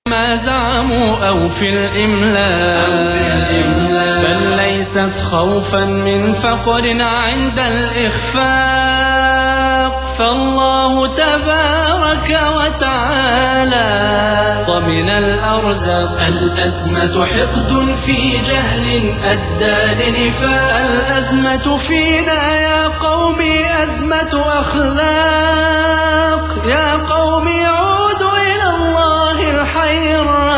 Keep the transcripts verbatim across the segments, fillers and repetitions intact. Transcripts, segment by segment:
ما زعموا أو في الإملاء بل ليست خوفا من فقر عند الإخفاق، فالله تبارك وتعالى ضمن الأرزاق. الأزمة حقد في جهل أدى لنفاق، الأزمة فينا يا قومي أزمة أخلاق، يا قومي عودوا إلى الله الحي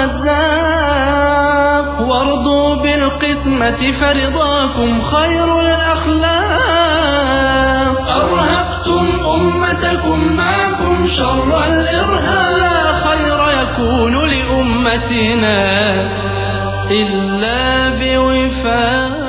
الرزاق، وارضوا بالقسمة فرضاكم خير الأخلاق. أرهقتم أمتكم معكم شر الإرهاب، لا خير يكون لأمتنا إلا بوفاق.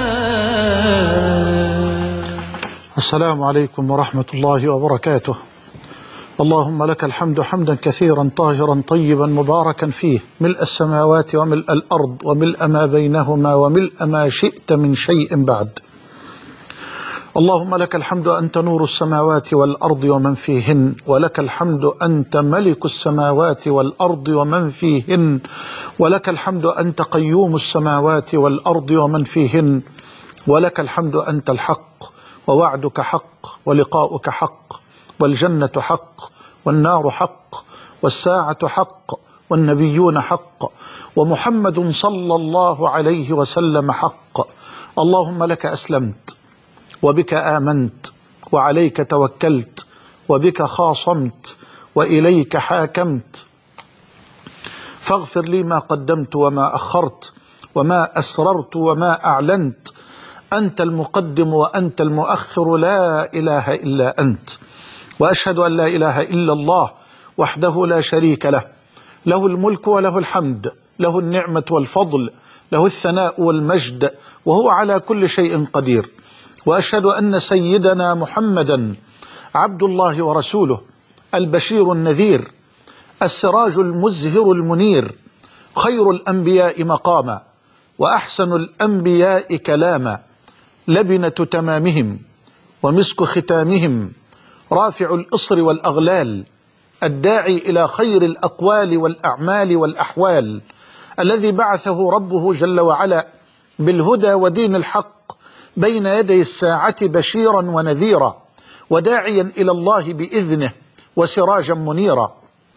السلام عليكم ورحمة الله وبركاته. اللهم لك الحمد حمدا كثيرا طاهرا طيبا مباركا فيه، ملء السماوات وملء الأرض وملء ما بينهما وملء ما شئت من شيء بعد. اللهم لك الحمد أنت نور السماوات والأرض ومن فيهن، ولك الحمد أنت ملك السماوات والأرض ومن فيهن، ولك الحمد أنت قيوم السماوات والأرض ومن فيهن، ولك الحمد أنت الحق ووعدك حق ولقاؤك حق، والجنة حق والنار حق والساعة حق والنبيون حق ومحمد صلى الله عليه وسلم حق. اللهم لك أسلمت وبك آمنت وعليك توكلت وبك خاصمت وإليك حاكمت، فاغفر لي ما قدمت وما أخرت وما أسررت وما أعلنت، أنت المقدم وأنت المؤخر، لا إله إلا أنت. وأشهد أن لا إله إلا الله وحده لا شريك له، له الملك وله الحمد، له النعمة والفضل، له الثناء والمجد، وهو على كل شيء قدير. وأشهد أن سيدنا محمدا عبد الله ورسوله، البشير النذير، السراج المزهر المنير، خير الأنبياء مقاما وأحسن الأنبياء كلاما، لبنة تمامهم ومسك ختامهم، رافع الإصر والأغلال، الداعي إلى خير الأقوال والأعمال والأحوال، الذي بعثه ربه جل وعلا بالهدى ودين الحق بين يدي الساعة بشيرا ونذيرا، وداعيا إلى الله بإذنه وسراجا منيرا،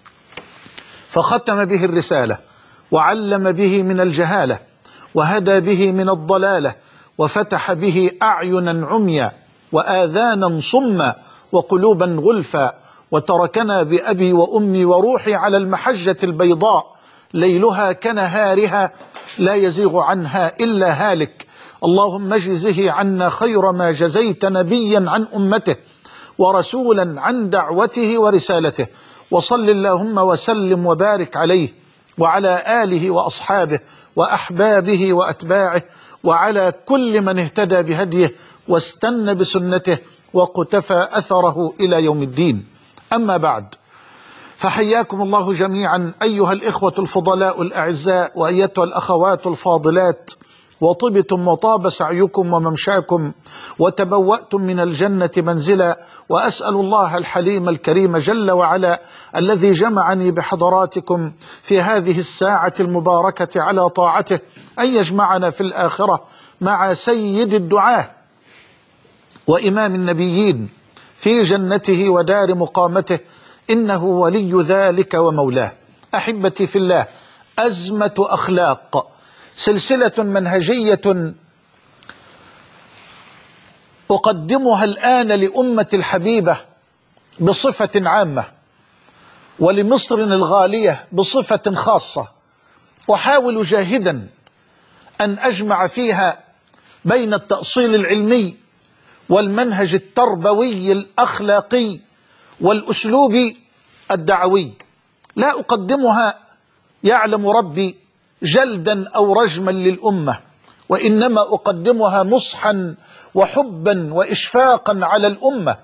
فختم به الرسالة وعلم به من الجهالة وهدى به من الضلالة، وفتح به أعينا عميا وآذانا صما وقلوبا غلفا، وتركنا بأبي وأمي وروحي على المحجة البيضاء ليلها كنهارها لا يزيغ عنها إلا هالك. اللهم اجزه عنا خير ما جزيت نبيا عن أمته ورسولا عن دعوته ورسالته، وصل اللهم وسلم وبارك عليه وعلى آله وأصحابه وأحبابه وأتباعه وعلى كل من اهتدى بهديه واستنى بسنته وقتفى أثره إلى يوم الدين. أما بعد، فحياكم الله جميعا أيها الإخوة الفضلاء الأعزاء وأيتها الأخوات الفاضلات، وطبتم وطاب سعيكم وممشاكم وتبوأتم من الجنة منزلا، وأسأل الله الحليم الكريم جل وعلا الذي جمعني بحضراتكم في هذه الساعة المباركة على طاعته أن يجمعنا في الآخرة مع سيد الدعاة وإمام النبيين في جنته ودار مقامته، إنه ولي ذلك ومولاه. أحبتي في الله، أزمة أخلاق، سلسلة منهجية أقدمها الآن لأمة الحبيبة بصفة عامة، ولمصر الغالية بصفة خاصة. أحاول جاهدا أن أجمع فيها بين التأصيل العلمي والمنهج التربوي الأخلاقي والأسلوب الدعوي. لا أقدمها يعلم ربي جلدا أو رجما للأمة، وإنما أقدمها نصحا وحبا وإشفاقا على الأمة.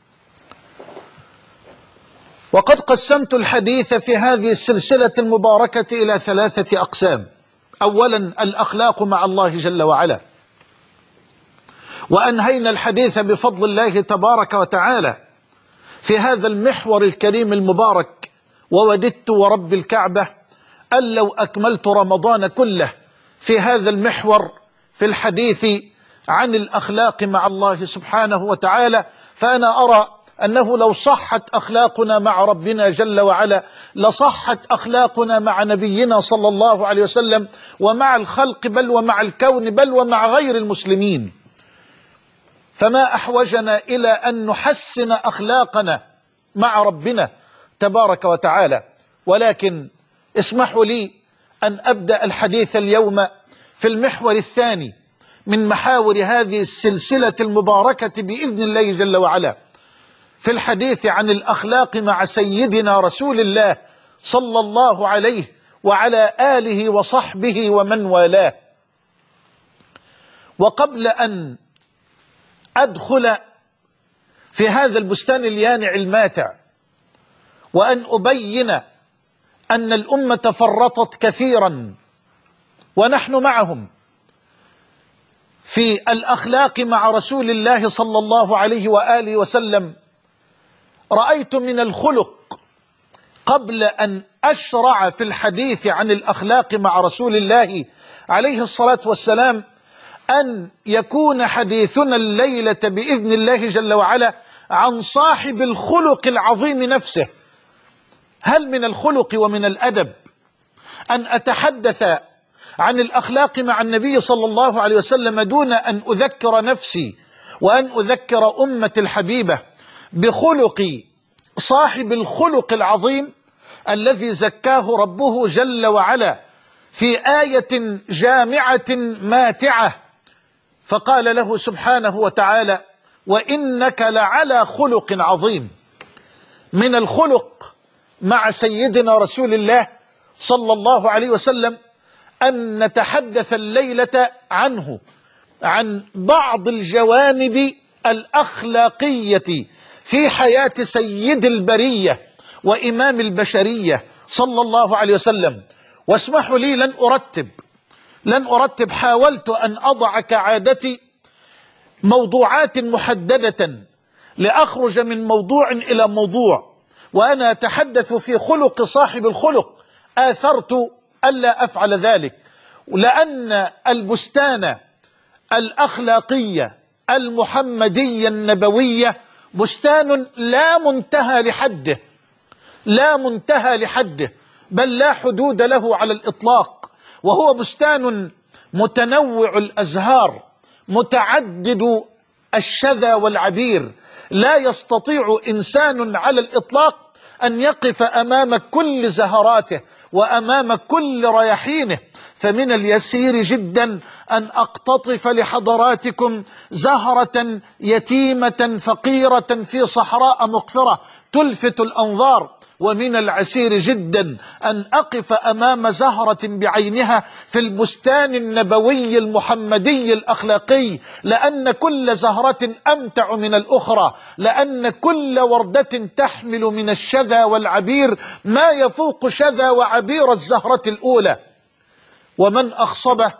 وقد قسمت الحديث في هذه السلسلة المباركة إلى ثلاثة أقسام. أولا، الأخلاق مع الله جل وعلا، وأنهينا الحديث بفضل الله تبارك وتعالى في هذا المحور الكريم المبارك، ووددت ورب الكعبة أن لو أكملت رمضان كله في هذا المحور في الحديث عن الأخلاق مع الله سبحانه وتعالى، فأنا أرى أنه لو صحت أخلاقنا مع ربنا جل وعلا لصحت أخلاقنا مع نبينا صلى الله عليه وسلم ومع الخلق بل ومع الكون بل ومع غير المسلمين. فما أحوجنا إلى أن نحسن أخلاقنا مع ربنا تبارك وتعالى. ولكن اسمحوا لي أن أبدأ الحديث اليوم في المحور الثاني من محاور هذه السلسلة المباركة بإذن الله جل وعلا، في الحديث عن الأخلاق مع سيدنا رسول الله صلى الله عليه وعلى آله وصحبه ومن والاه. وقبل أن أدخل في هذا البستان اليانع الماتع وأن أبين أن الأمة فرطت كثيرا ونحن معهم في الأخلاق مع رسول الله صلى الله عليه وآله وسلم، رأيت من الخلق قبل أن أشرع في الحديث عن الأخلاق مع رسول الله عليه الصلاة والسلام أن يكون حديثنا الليلة بإذن الله جل وعلا عن صاحب الخلق العظيم نفسه. هل من الخلق ومن الأدب أن أتحدث عن الأخلاق مع النبي صلى الله عليه وسلم دون أن أذكر نفسي وأن أذكر أمة الحبيبة بخلق صاحب الخلق العظيم الذي زكاه ربه جل وعلا في آية جامعة ماتعة، فقال له سبحانه وتعالى: وإنك لعلى خلق عظيم. من الخلق مع سيدنا رسول الله صلى الله عليه وسلم أن نتحدث الليلة عنه، عن بعض الجوانب الأخلاقية في حياة سيد البرية وإمام البشرية صلى الله عليه وسلم. واسمحوا لي لن أرتب لن أرتب حاولت أن أضع كعادتي موضوعات محددة لأخرج من موضوع إلى موضوع، وأنا أتحدث في خلق صاحب الخلق آثرت ألا أفعل ذلك، لأن البستان الأخلاقية المحمدية النبوية بستان لا منتهى لحده لا منتهى لحده بل لا حدود له على الإطلاق، وهو بستان متنوع الأزهار متعدد الشذا والعبير، لا يستطيع إنسان على الإطلاق أن يقف أمام كل زهراته وأمام كل رياحينه. فمن اليسير جدا أن أقتطف لحضراتكم زهرة يتيمة فقيرة في صحراء مقفرة تلفت الأنظار، ومن العسير جدا أن أقف أمام زهرة بعينها في البستان النبوي المحمدي الأخلاقي، لأن كل زهرة أمتع من الأخرى، لأن كل وردة تحمل من الشذا والعبير ما يفوق شذا وعبير الزهرة الأولى. ومن أخصبه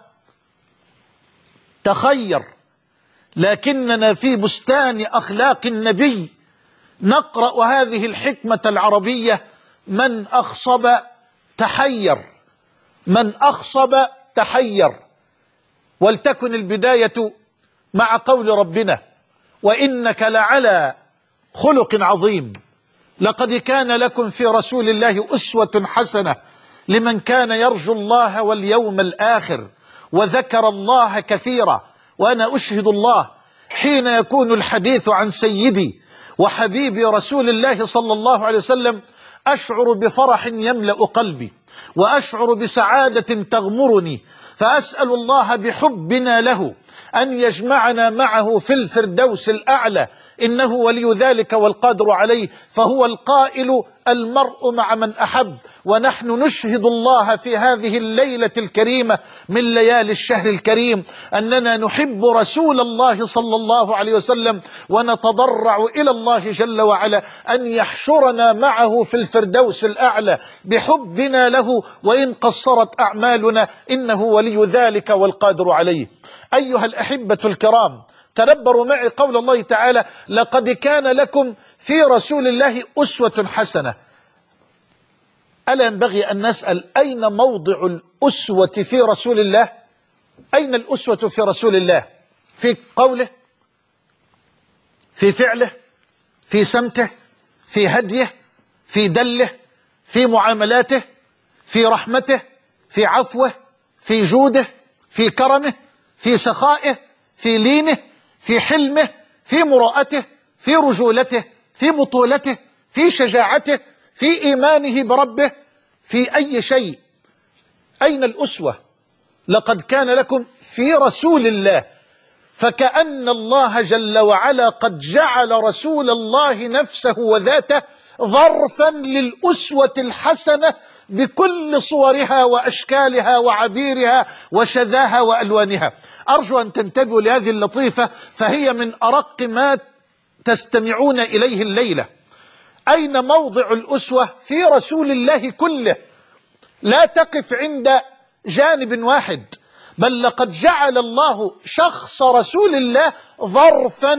تخير، لكننا في بستان أخلاق النبي نقرأ هذه الحكمة العربية: من أخصب تحير، من أخصب تحير. ولتكن البداية مع قول ربنا: وإنك لعلى خلق عظيم. لقد كان لكم في رسول الله أسوة حسنة لمن كان يرجو الله واليوم الآخر وذكر الله كثيرا. وأنا أشهد الله حين يكون الحديث عن سيدي وحبيبي رسول الله صلى الله عليه وسلم أشعر بفرح يملأ قلبي وأشعر بسعادة تغمرني، فأسأل الله بحبنا له أن يجمعنا معه في الفردوس الأعلى، إنه ولي ذلك والقادر عليه، فهو القائل: المرء مع من أحب. ونحن نشهد الله في هذه الليلة الكريمة من ليالي الشهر الكريم أننا نحب رسول الله صلى الله عليه وسلم، ونتضرع إلى الله جل وعلا أن يحشرنا معه في الفردوس الأعلى بحبنا له، وإن قصرت أعمالنا إنه ولي ذلك والقادر عليه. أيها الأحبة الكرام، تدبروا معي قول الله تعالى: لقد كان لكم في رسول الله أسوة حسنة. ألا ينبغي أن نسأل أين موضع الأسوة في رسول الله؟ أين الأسوة في رسول الله؟ في قوله، في فعله، في سمته، في هديه، في دله، في معاملاته، في رحمته، في عفوه، في جوده، في كرمه، في سخائه، في لينه، في حلمه، في مراءته، في رجولته، في بطولته، في شجاعته، في إيمانه بربه، في أي شيء. أين الأسوة؟ لقد كان لكم في رسول الله، فكأن الله جل وعلا قد جعل رسول الله نفسه وذاته ظرفا للأسوة الحسنة بكل صورها وأشكالها وعبيرها وشذاها وألوانها. أرجو أن تنتبهوا لهذه اللطيفة، فهي من أرق ما تستمعون إليه الليلة. أين موضع الأسوة في رسول الله كله؟ لا تقف عند جانب واحد، بل لقد جعل الله شخص رسول الله ظرفا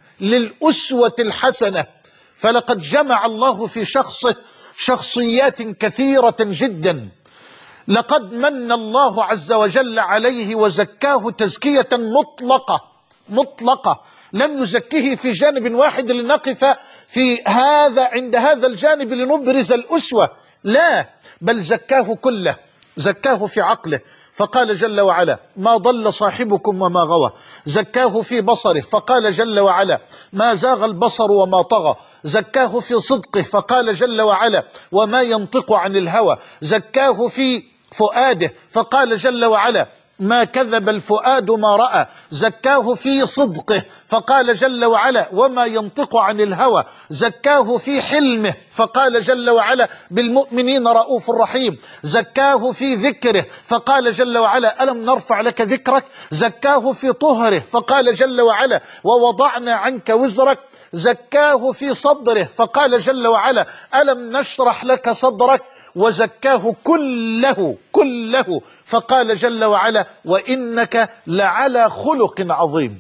للأسوة الحسنة، فلقد جمع الله في شخصه شخصيات كثيرة جدا. لقد من الله عز وجل عليه وزكاه تزكية مطلقة مطلقة، لم يزكيه في جانب واحد لنقف في هذا عند هذا الجانب لنبرز الأسوة، لا، بل زكاه كله. زكاه في عقله، فقال جل وعلا: ما ضل صاحبكم وما غوى. زكاه في بصره، فقال جل وعلا: ما زاغ البصر وما طغى. زكاه في صدقه، فقال جل وعلا: وما ينطق عن الهوى. زكاه في فؤاده، فقال جل وعلا: ما كذب الفؤاد ما رأى. زكاه في صدقه، فقال جل وعلا: وما ينطق عن الهوى. زكاه في حلمه، فقال جل وعلا: بالمؤمنين رؤوف رحيم. زكاه في ذكره، فقال جل وعلا: ألم نرفع لك ذكرك. زكاه في طهره، فقال جل وعلا: ووضعنا عنك وزرك. زكاه في صدره، فقال جل وعلا: ألم نشرح لك صدرك. وزكاه كله كله، فقال جل وعلا: وإنك لعلى خلق عظيم.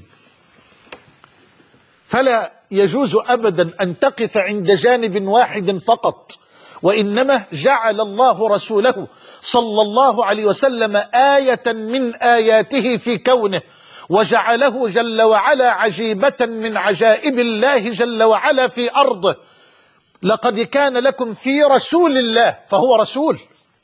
فلا يجوز أبدا أن تقف عند جانب واحد فقط، وإنما جعل الله رسوله صلى الله عليه وسلم آية من آياته في كونه، وجعله جل وعلا عجيبة من عجائب الله جل وعلا في أرضه. لقد كان لكم في رسول الله، فهو رسول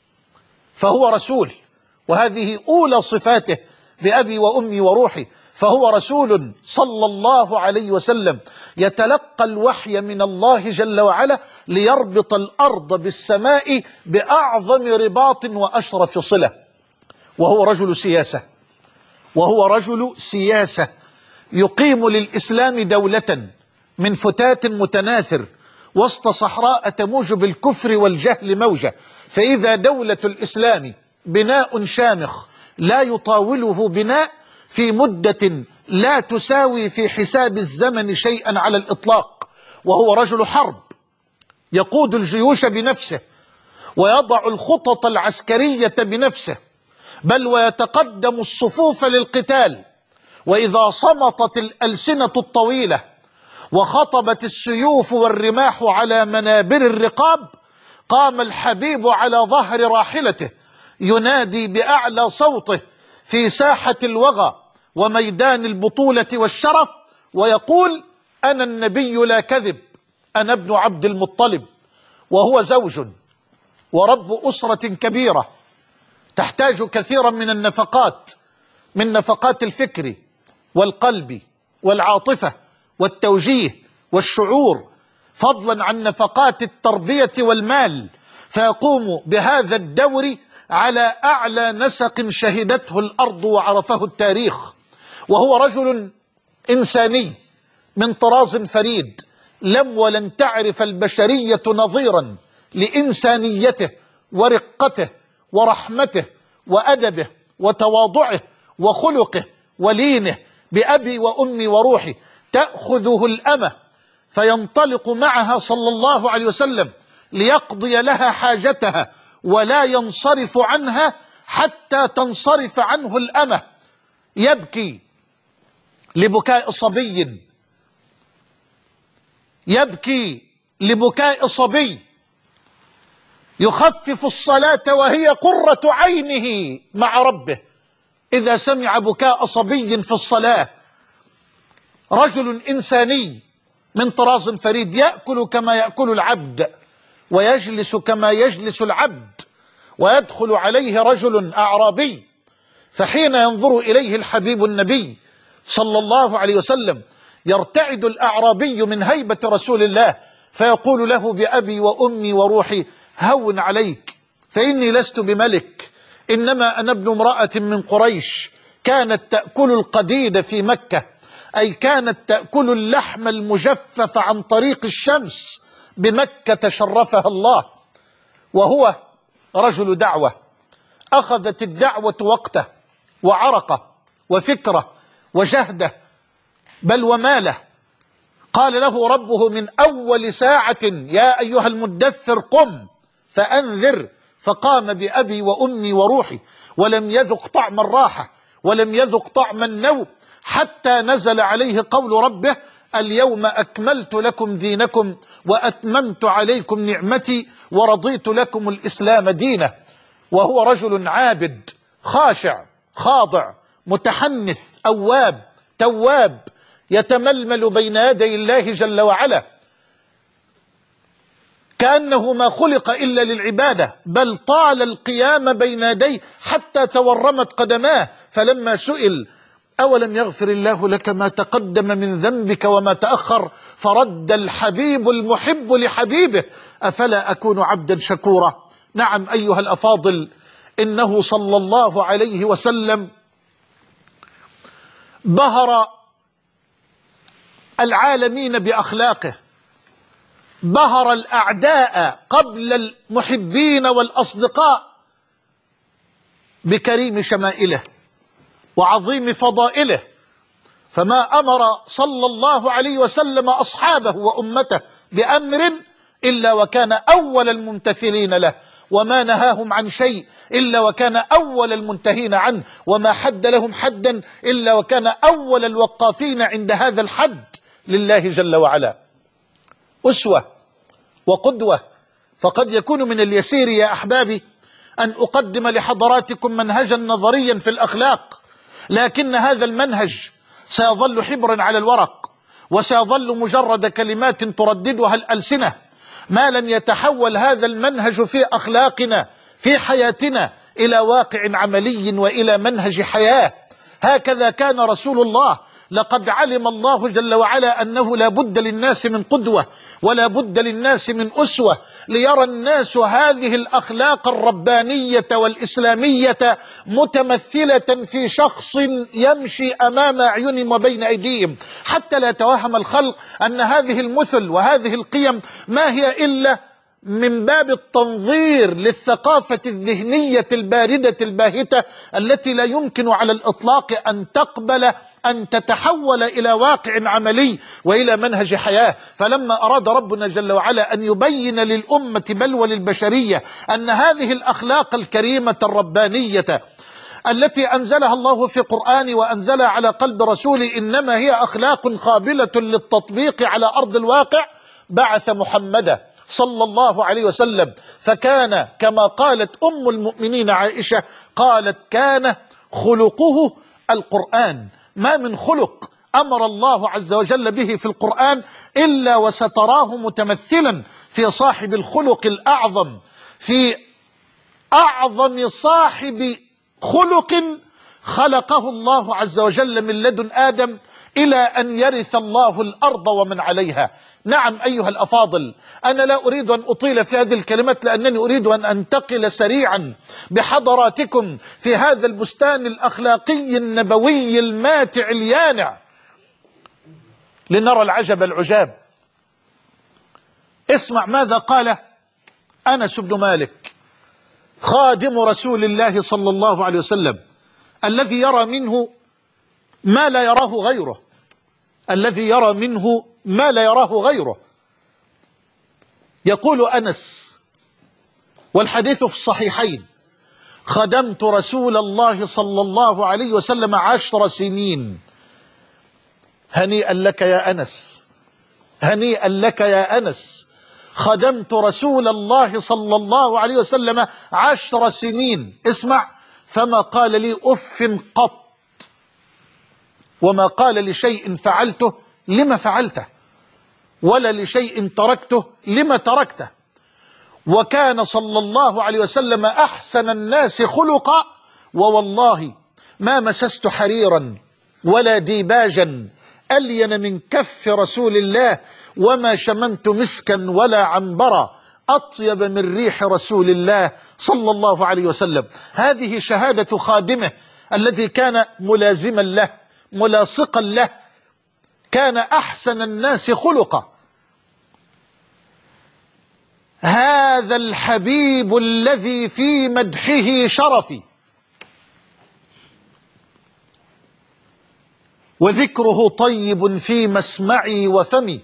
فهو رسول وهذه أولى صفاته بأبي وأمي وروحي، فهو رسول صلى الله عليه وسلم يتلقى الوحي من الله جل وعلا ليربط الأرض بالسماء بأعظم رباط وأشرف صلة. وهو رجل سياسة وهو رجل سياسة يقيم للإسلام دولة من فتات متناثر وسط صحراء تموج بالكفر والجهل موجة. فإذا دولة الإسلام بناء شامخ لا يطاوله بناء في مدة لا تساوي في حساب الزمن شيئا على الإطلاق. وهو رجل حرب يقود الجيوش بنفسه ويضع الخطط العسكرية بنفسه، بل ويتقدم الصفوف للقتال. وإذا صمتت الألسنة الطويلة وخطبت السيوف والرماح على منابر الرقاب، قام الحبيب على ظهر راحلته ينادي بأعلى صوته في ساحة الوغى وميدان البطولة والشرف، ويقول: أنا النبي لا كذب، أنا ابن عبد المطلب. وهو زوج ورب أسرة كبيرة تحتاج كثيرا من النفقات، من نفقات الفكر والقلب والعاطفة والتوجيه والشعور، فضلا عن نفقات التربية والمال، فيقوم بهذا الدور على أعلى نسق شهدته الأرض وعرفه التاريخ. وهو رجل إنساني من طراز فريد، لم ولن تعرف البشرية نظيرا لإنسانيته ورقته ورحمته وأدبه وتواضعه وخلقه ولينه. بأبي وأمي وروحي تأخذه الأمة فينطلق معها صلى الله عليه وسلم ليقضي لها حاجتها، ولا ينصرف عنها حتى تنصرف عنه الأمة. يبكي لبكاء صبي يبكي لبكاء صبي يخفف الصلاة وهي قرة عينه مع ربه إذا سمع بكاء صبي في الصلاة. رجل إنساني من طراز فريد، يأكل كما يأكل العبد ويجلس كما يجلس العبد، ويدخل عليه رجل أعرابي، فحين ينظر إليه الحبيب النبي صلى الله عليه وسلم يرتعد الأعرابي من هيبة رسول الله، فيقول له بأبي وأمي وروحي هون عليك، فإني لست بملك، إنما أنا ابن امرأة من قريش كانت تأكل القديد في مكة، أي كانت تأكل اللحم المجفف عن طريق الشمس بمكة شرفها الله. وهو رجل دعوة، أخذت الدعوة وقته وعرقه وفكره وجهده بل وماله. قال له ربه من أول ساعة يا أيها المدثر قم فأنذر، فقام بأبي وأمي وروحي، ولم يذق طعم الراحة ولم يذق طعم النوم حتى نزل عليه قول ربه اليوم أكملت لكم دينكم وأتممت عليكم نعمتي ورضيت لكم الإسلام دينا. وهو رجل عابد خاشع خاضع متحنث أواب تواب، يتململ بين يدي الله جل وعلا كأنه ما خلق إلا للعبادة، بل طال القيام بين يديه حتى تورمت قدماه. فلما سئل أولم يغفر الله لك ما تقدم من ذنبك وما تأخر، فرد الحبيب المحب لحبيبه أفلا أكون عبدا شكورا. نعم أيها الأفاضل، إنه صلى الله عليه وسلم بهر العالمين بأخلاقه، بهر الأعداء قبل المحبين والأصدقاء بكريم شمائله وعظيم فضائله، فما أمر صلى الله عليه وسلم أصحابه وأمته بأمر إلا وكان أول الممتثلين له، وما نهاهم عن شيء إلا وكان أول المنتهين عنه، وما حد لهم حدا إلا وكان أول الوقافين عند هذا الحد لله جل وعلا. أسوة وقدوة. فقد يكون من اليسير يا أحبابي أن أقدم لحضراتكم منهجا نظريا في الأخلاق، لكن هذا المنهج سيظل حبرا على الورق، وسيظل مجرد كلمات ترددها الألسنة، ما لم يتحول هذا المنهج في أخلاقنا في حياتنا إلى واقع عملي وإلى منهج حياة. هكذا كان رسول الله. لقد علم الله جل وعلا أنه لا بد للناس من قدوة ولا بد للناس من أسوة، ليرى الناس هذه الأخلاق الربانية والإسلامية متمثلة في شخص يمشي أمام أعينهم وبين أيديهم، حتى لا يتوهم الخلق أن هذه المثل وهذه القيم ما هي إلا من باب التنظير للثقافة الذهنية الباردة الباهتة التي لا يمكن على الإطلاق أن تقبل أن تتحول إلى واقع عملي وإلى منهج حياة. فلما أراد ربنا جل وعلا أن يبين للأمة بل وللبشرية أن هذه الأخلاق الكريمة الربانية التي أنزلها الله في قرآن وأنزلها على قلب رسوله إنما هي أخلاق قابلة للتطبيق على أرض الواقع، بعث محمدا صلى الله عليه وسلم، فكان كما قالت أم المؤمنين عائشة قالت كان خلقه القرآن. ما من خلق أمر الله عز وجل به في القرآن إلا وستراه متمثلا في صاحب الخلق الأعظم، في أعظم صاحب خلق خلقه الله عز وجل من لدن آدم إلى أن يرث الله الأرض ومن عليها. نعم أيها الأفاضل، أنا لا أريد أن أطيل في هذه الكلمات لأنني أريد أن أنتقل سريعا بحضراتكم في هذا البستان الأخلاقي النبوي الماتع اليانع لنرى العجب العجاب. اسمع ماذا قال أنس بن مالك خادم رسول الله صلى الله عليه وسلم الذي يرى منه ما لا يراه غيره، الذي يرى منه ما لا يراه غيره. يقول أنس والحديث في الصحيحين: خدمت رسول الله صلى الله عليه وسلم عشر سنين. هنيئا لك يا أنس، هنيئا لك يا أنس، خدمت رسول الله صلى الله عليه وسلم عشر سنين، اسمع، فما قال لي أف قط، وما قال لشيء فعلته لما فعلته، ولا لشيء تركته لما تركته. وكان صلى الله عليه وسلم أحسن الناس خلقا، ووالله ما مسست حريرا ولا ديباجا ألين من كف رسول الله، وما شممت مسكا ولا عنبرا أطيب من ريح رسول الله صلى الله عليه وسلم. هذه شهادة خادمه الذي كان ملازما له ملاصقا له، كان أحسن الناس خلقا. هذا الحبيب الذي في مدحه شرفي، وذكره طيب في مسمعي وفمي.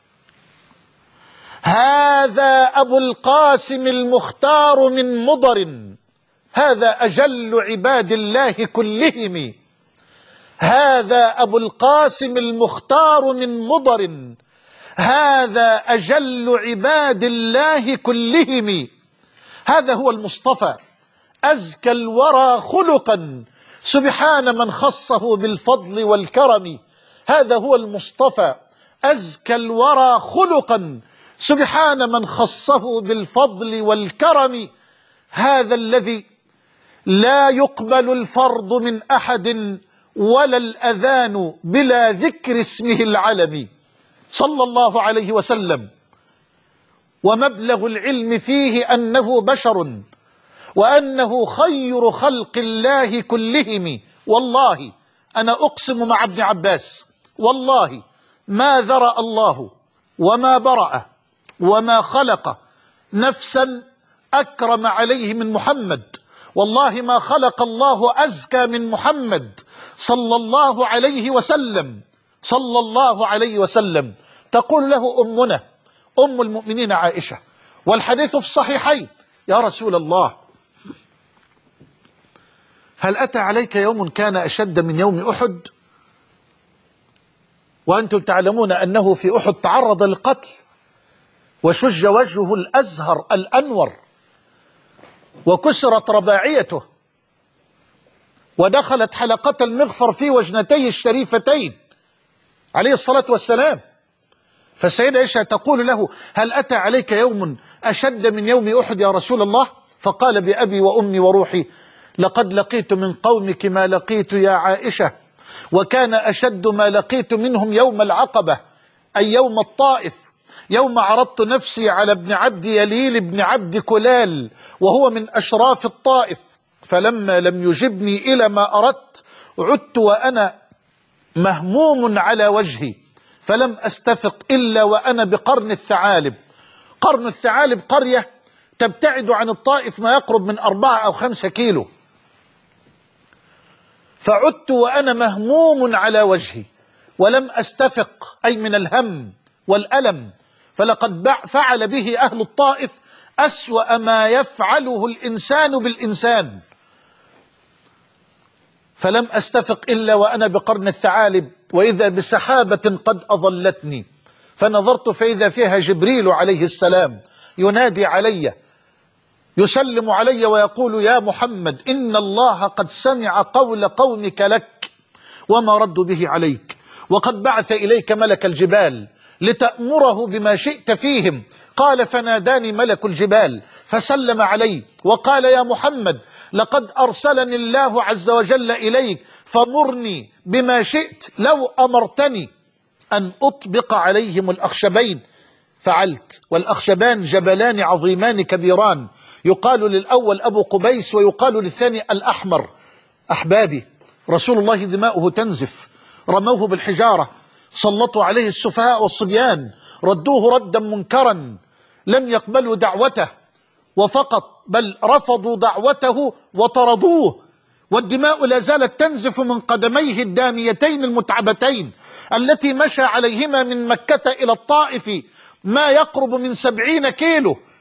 هذا أبو القاسم المختار من مضر، هذا أجل عباد الله كلهم. هذا أبو القاسم المختار من مضر، هذا أجل عباد الله كلهم. هذا هو المصطفى أزكى الورى خلقا، سبحان من خصه بالفضل والكرم. هذا هو المصطفى أزكى الورى خلقا، سبحان من خصه بالفضل والكرم. هذا الذي لا يقبل الفرض من أحد ولا الأذان بلا ذكر اسمه العلم، صلى الله عليه وسلم. ومبلغ العلم فيه أنه بشر، وأنه خير خلق الله كلهم. والله أنا أقسم مع ابن عباس، والله ما ذرأ الله وما برأ وما خلق نفسا أكرم عليه من محمد. والله ما خلق الله أزكى من محمد صلى الله عليه وسلم، صلى الله عليه وسلم. تقول له أمنا أم المؤمنين عائشة، والحديث في الصحيحين: يا رسول الله، هل أتى عليك يوم كان أشد من يوم أحد؟ وأنتم تعلمون أنه في أحد تعرض للقتل، وشج وجهه الأزهر الأنور، وكسرت رباعيته، ودخلت حلقة المغفر في وجنتيه الشريفتين عليه الصلاة والسلام. فالسيدة عائشة تقول له: هل أتى عليك يوم أشد من يوم أحد يا رسول الله؟ فقال: بأبي وأمي وروحي لقد لقيت من قومك ما لقيت يا عائشة، وكان أشد ما لقيت منهم يوم العقبة، أي يوم الطائف، يوم عرضت نفسي على ابن عبد يليل بن عبد كلال وهو من أشراف الطائف، فلما لم يجبني إلى ما أردت عدت وأنا مهموم على وجهي، فلم أستفق إلا وأنا بقرن الثعالب. قرن الثعالب قرية تبتعد عن الطائف ما يقرب من أربعة أو خمسة كيلو. فعدت وأنا مهموم على وجهي ولم أستفق، أي من الهم والألم، فلقد فعل به أهل الطائف أسوأ ما يفعله الإنسان بالإنسان. فلم أستفق إلا وأنا بقرن الثعالب، وإذا بسحابة قد أظلتني، فنظرت فإذا فيها جبريل عليه السلام ينادي علي، يسلم علي ويقول: يا محمد، إن الله قد سمع قول قومك لك وما ردوا به عليك، وقد بعث إليك ملك الجبال لتأمره بما شئت فيهم. قال: فناداني ملك الجبال فسلم علي وقال: يا محمد، لقد أرسلني الله عز وجل إليك فمرني بما شئت، لو أمرتني أن أطبق عليهم الأخشبين فعلت. والأخشبان جبلان عظيمان كبيران، يقال للأول أبو قبيس ويقال للثاني الأحمر. أحبابي، رسول الله دماؤه تنزف، رموه بالحجارة، سلطوا عليه السفهاء والصبيان، ردوه ردا منكرا، لم يقبلوا دعوته وفقط، بل رفضوا دعوته وطردوه، والدماء لا زالت تنزف من قدميه الداميتين المتعبتين التي مشى عليهما من مكة إلى الطائف ما يقرب من سبعين كيلو،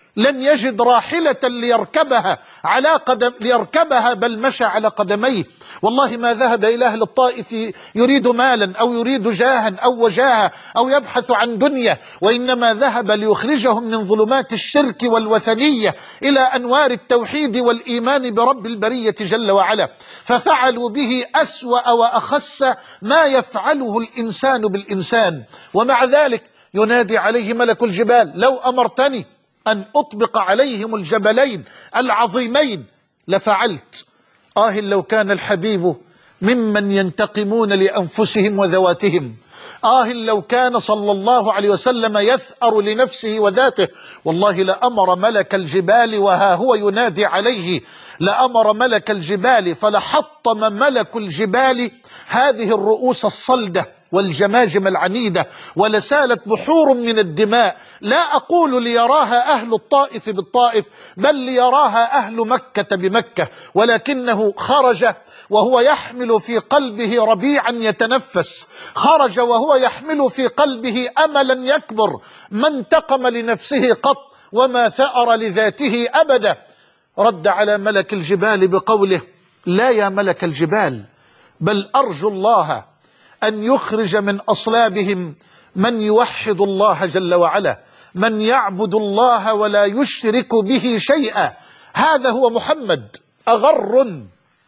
لم يجد راحلة ليركبها على قدم ليركبها بل مشى على قدميه. والله ما ذهب إلى أهل الطائف يريد مالا أو يريد جاها أو وجاهة أو يبحث عن دنيا، وإنما ذهب ليخرجهم من ظلمات الشرك والوثنية إلى أنوار التوحيد والإيمان برب البرية جل وعلا، ففعلوا به أسوأ وأخس ما يفعله الإنسان بالإنسان. ومع ذلك ينادي عليه ملك الجبال: لو أمرتني أن أطبق عليهم الجبلين العظيمين لفعلت. آه لو كان الحبيب ممن ينتقمون لأنفسهم وذواتهم، آه لو كان صلى الله عليه وسلم يثأر لنفسه وذاته، والله لأمر ملك الجبال وها هو ينادي عليه، لأمر ملك الجبال فلحطم ملك الجبال هذه الرؤوس الصلدة والجماجم العنيدة، ولسالت بحور من الدماء، لا أقول ليراها أهل الطائف بالطائف بل ليراها أهل مكة بمكة، ولكنه خرج وهو يحمل في قلبه ربيعا يتنفس، خرج وهو يحمل في قلبه أملا يكبر، ما انتقم لنفسه قط وما ثأر لذاته أبدا. رد على ملك الجبال بقوله: لا يا ملك الجبال، بل أرجو الله أن يخرج من أصلابهم من يوحد الله جل وعلا، من يعبد الله ولا يشرك به شيئا. هذا هو محمد، أغر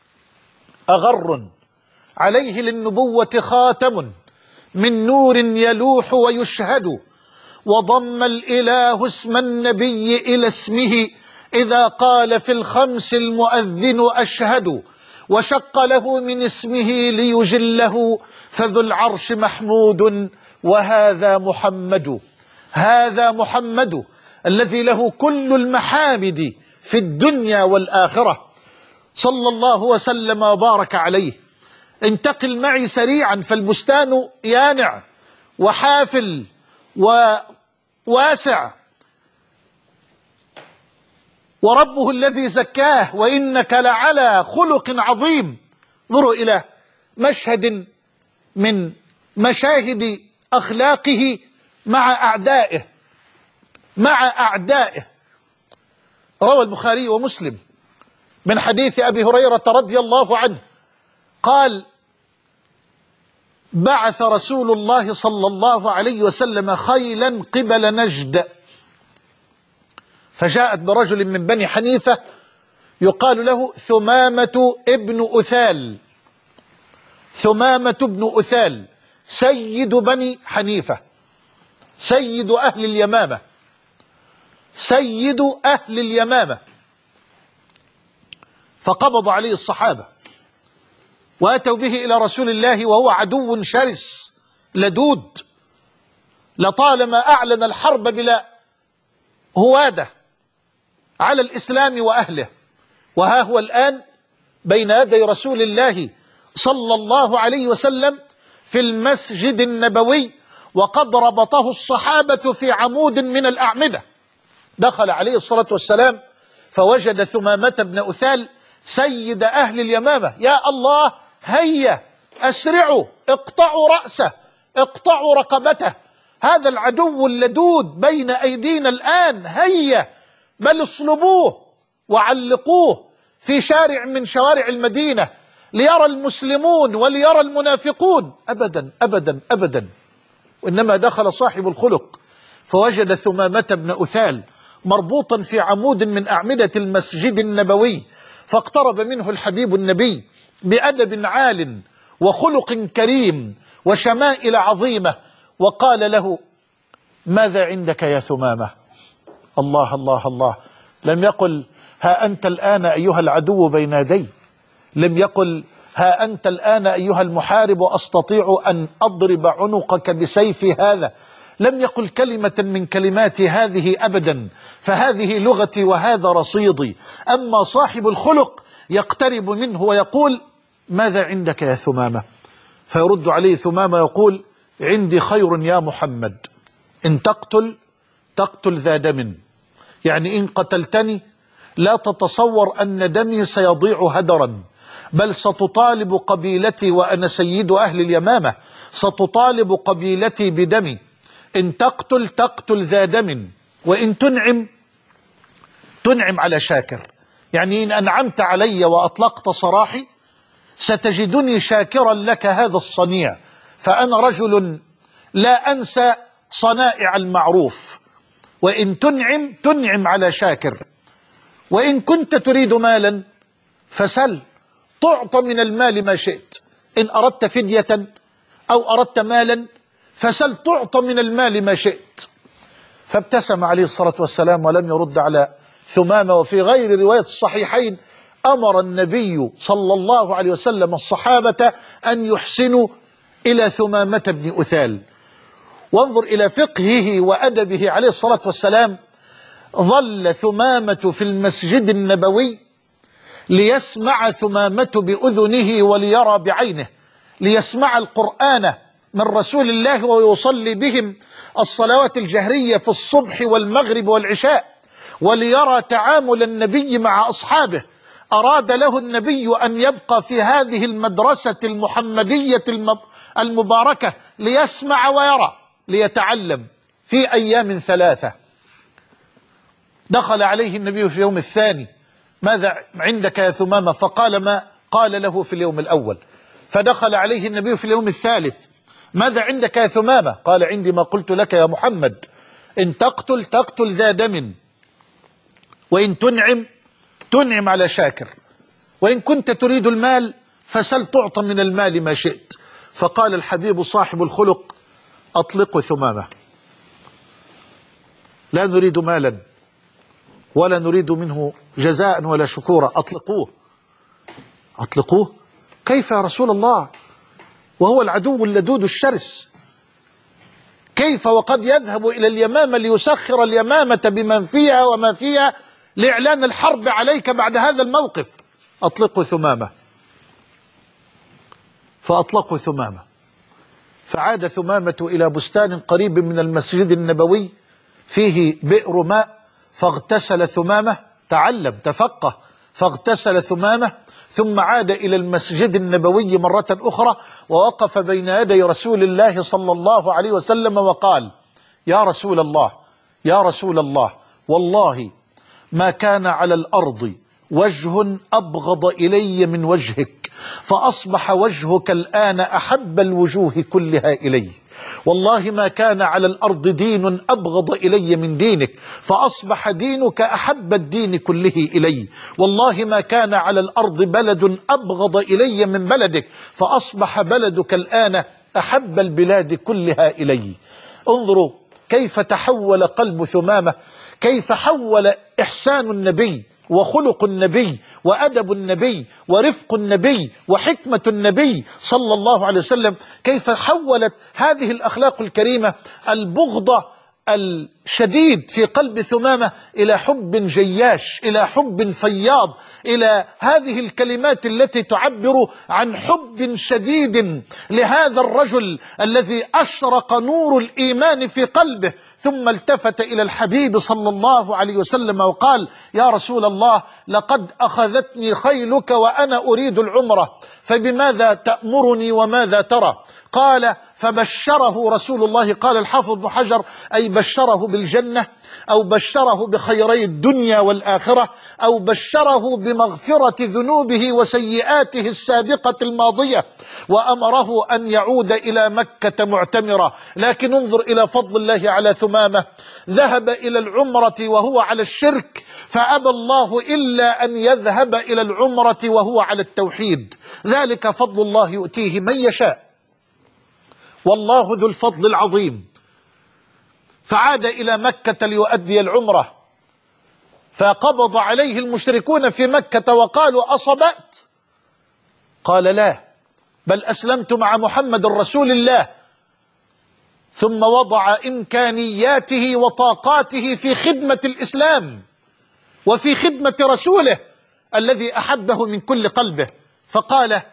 أغر عليه للنبوة خاتم من نور يلوح ويشهد، وضم الإله اسم النبي إلى اسمه إذا قال في الخمس المؤذن أشهد، وشق له من اسمه ليجله فذو العرش محمود وهذا محمد. هذا محمد الذي له كل المحامد في الدنيا والآخرة، صلى الله وسلم وبارك عليه. انتقل معي سريعا فالبستان يانع وحافل وواسع، وربه الذي زكاه وإنك لعلى خلق عظيم. انظروا إلى مشهد من مشاهد أخلاقه مع أعدائه مع أعدائه. روى البخاري ومسلم من حديث أبي هريرة رضي الله عنه قال: بعث رسول الله صلى الله عليه وسلم خيلا قبل نجد، فجاءت برجل من بني حنيفة يقال له ثمامة ابن أثال، ثمامة ابن أثال سيد بني حنيفة، سيد أهل اليمامة، سيد أهل اليمامة. فقبض عليه الصحابة وأتوا به إلى رسول الله وهو عدو شرس لدود، لطالما أعلن الحرب بلا هوادة على الإسلام وأهله، وها هو الآن بين يدي رسول الله صلى الله عليه وسلم في المسجد النبوي، وقد ربطه الصحابة في عمود من الأعمدة. دخل عليه الصلاة والسلام فوجد ثمامة بن أثال سيد أهل اليمامة. يا الله، هيا أسرعوا، اقطعوا رأسه، اقطعوا رقبته، هذا العدو اللدود بين أيدينا الآن، هيا بل اصلبوه وعلقوه في شارع من شوارع المدينة ليرى المسلمون وليرى المنافقون. أبدا أبدا أبدا. وإنما دخل صاحب الخلق فوجد ثمامة بن أثال مربوطا في عمود من أعمدة المسجد النبوي، فاقترب منه الحبيب النبي بأدب عال وخلق كريم وشمائل عظيمة، وقال له: ماذا عندك يا ثمامة؟ الله الله الله، لم يقل ها أنت الآن أيها العدو بين يدي، لم يقل ها أنت الآن أيها المحارب أستطيع أن أضرب عنقك بسيفي هذا، لم يقل كلمة من كلمات هذه أبدا، فهذه لغتي وهذا رصيدي. أما صاحب الخلق يقترب منه ويقول: ماذا عندك يا ثمامة؟ فيرد عليه ثمامة يقول: عندي خير يا محمد، إن تقتل تقتل ذا دم، يعني إن قتلتني لا تتصور أن دمي سيضيع هدرا، بل ستطالب قبيلتي وأنا سيد أهل اليمامة، ستطالب قبيلتي بدمي. إن تقتل تقتل ذا دم، وإن تنعم تنعم على شاكر، يعني إن أنعمت علي وأطلقت سراحي ستجدني شاكرا لك هذا الصنيع، فأنا رجل لا أنسى صنائع المعروف. وإن تنعم تنعم على شاكر. وإن كنت تريد مالا فسل تعطى من المال ما شئت، إن أردت فدية أو أردت مالا فسل تعطى من المال ما شئت. فابتسم عليه الصلاة والسلام ولم يرد على ثمامة. وفي غير رواية الصحيحين أمر النبي صلى الله عليه وسلم الصحابة أن يحسنوا إلى ثمامة بن أثال. وانظر إلى فقهه وأدبه عليه الصلاة والسلام. ظل ثمامة في المسجد النبوي ليسمع ثمامة بأذنه وليرى بعينه، ليسمع القرآن من رسول الله ويصلي بهم الصلوات الجهرية في الصبح والمغرب والعشاء، وليرى تعامل النبي مع أصحابه. أراد له النبي أن يبقى في هذه المدرسة المحمدية المباركة ليسمع ويرى، ليتعلم. في أيام ثلاثة دخل عليه النبي في اليوم الثاني: ماذا عندك يا ثمامة؟ فقال ما قال له في اليوم الأول. فدخل عليه النبي في اليوم الثالث: ماذا عندك يا ثمامة؟ قال عندي ما قلت لك يا محمد، إن تقتل تقتل ذا دم، وإن تنعم تنعم على شاكر، وإن كنت تريد المال فسل تعطى من المال ما شئت. فقال الحبيب صاحب الخلق: أطلقوا ثمامة، لا نريد مالا ولا نريد منه جزاء ولا شكورا، أطلقوه. أطلقوه كيف يا رسول الله وهو العدو اللدود الشرس؟ كيف وقد يذهب إلى اليمامة ليسخر اليمامة بمن فيها وما فيها لإعلان الحرب عليك بعد هذا الموقف؟ أطلقوا ثمامة. فأطلقوا ثمامة، فعاد ثمامة إلى بستان قريب من المسجد النبوي فيه بئر ماء، فاغتسل ثمامة، تعلم تفقه، فاغتسل ثمامة، ثم عاد إلى المسجد النبوي مرة أخرى ووقف بين يدي رسول الله صلى الله عليه وسلم وقال: يا رسول الله، يا رسول الله، والله ما كان على الأرض وجه أبغض إلي من وجهك، فأصبح وجهك الآن أحب الوجوه كلها إلي. والله ما كان على الأرض دين أبغض إلي من دينك، فأصبح دينك أحب الدين كله إلي. والله ما كان على الأرض بلد أبغض إلي من بلدك، فأصبح بلدك الآن أحب البلاد كلها إلي. انظروا كيف تحول قلب ثمامة، كيف حول إحسان النبي وخلق النبي وأدب النبي ورفق النبي وحكمة النبي صلى الله عليه وسلم، كيف حولت هذه الأخلاق الكريمة البغض الشديد في قلب ثمامة إلى حب جياش، إلى حب فياض، إلى هذه الكلمات التي تعبر عن حب شديد لهذا الرجل الذي أشرق نور الإيمان في قلبه. ثم التفت إلى الحبيب صلى الله عليه وسلم وقال: يا رسول الله، لقد أخذتني خيلك وأنا أريد العمرة، فبماذا تأمرني وماذا ترى؟ قال: فبشره رسول الله. قال الحافظ ابن حجر: أي بشره بالجنة، أو بشره بخيري الدنيا والآخرة، أو بشره بمغفرة ذنوبه وسيئاته السابقة الماضية، وأمره أن يعود إلى مكة معتمرا. لكن انظر إلى فضل الله على ثمامة، ذهب إلى العمرة وهو على الشرك، فأبى الله إلا أن يذهب إلى العمرة وهو على التوحيد. ذلك فضل الله يؤتيه من يشاء، والله ذو الفضل العظيم. فعاد إلى مكة ليؤدي العمرة، فقبض عليه المشركون في مكة وقالوا: أصبأت؟ قال: لا، بل أسلمت مع محمد رسول الله. ثم وضع إمكانياته وطاقاته في خدمة الإسلام وفي خدمة رسوله الذي أحبه من كل قلبه، فقال: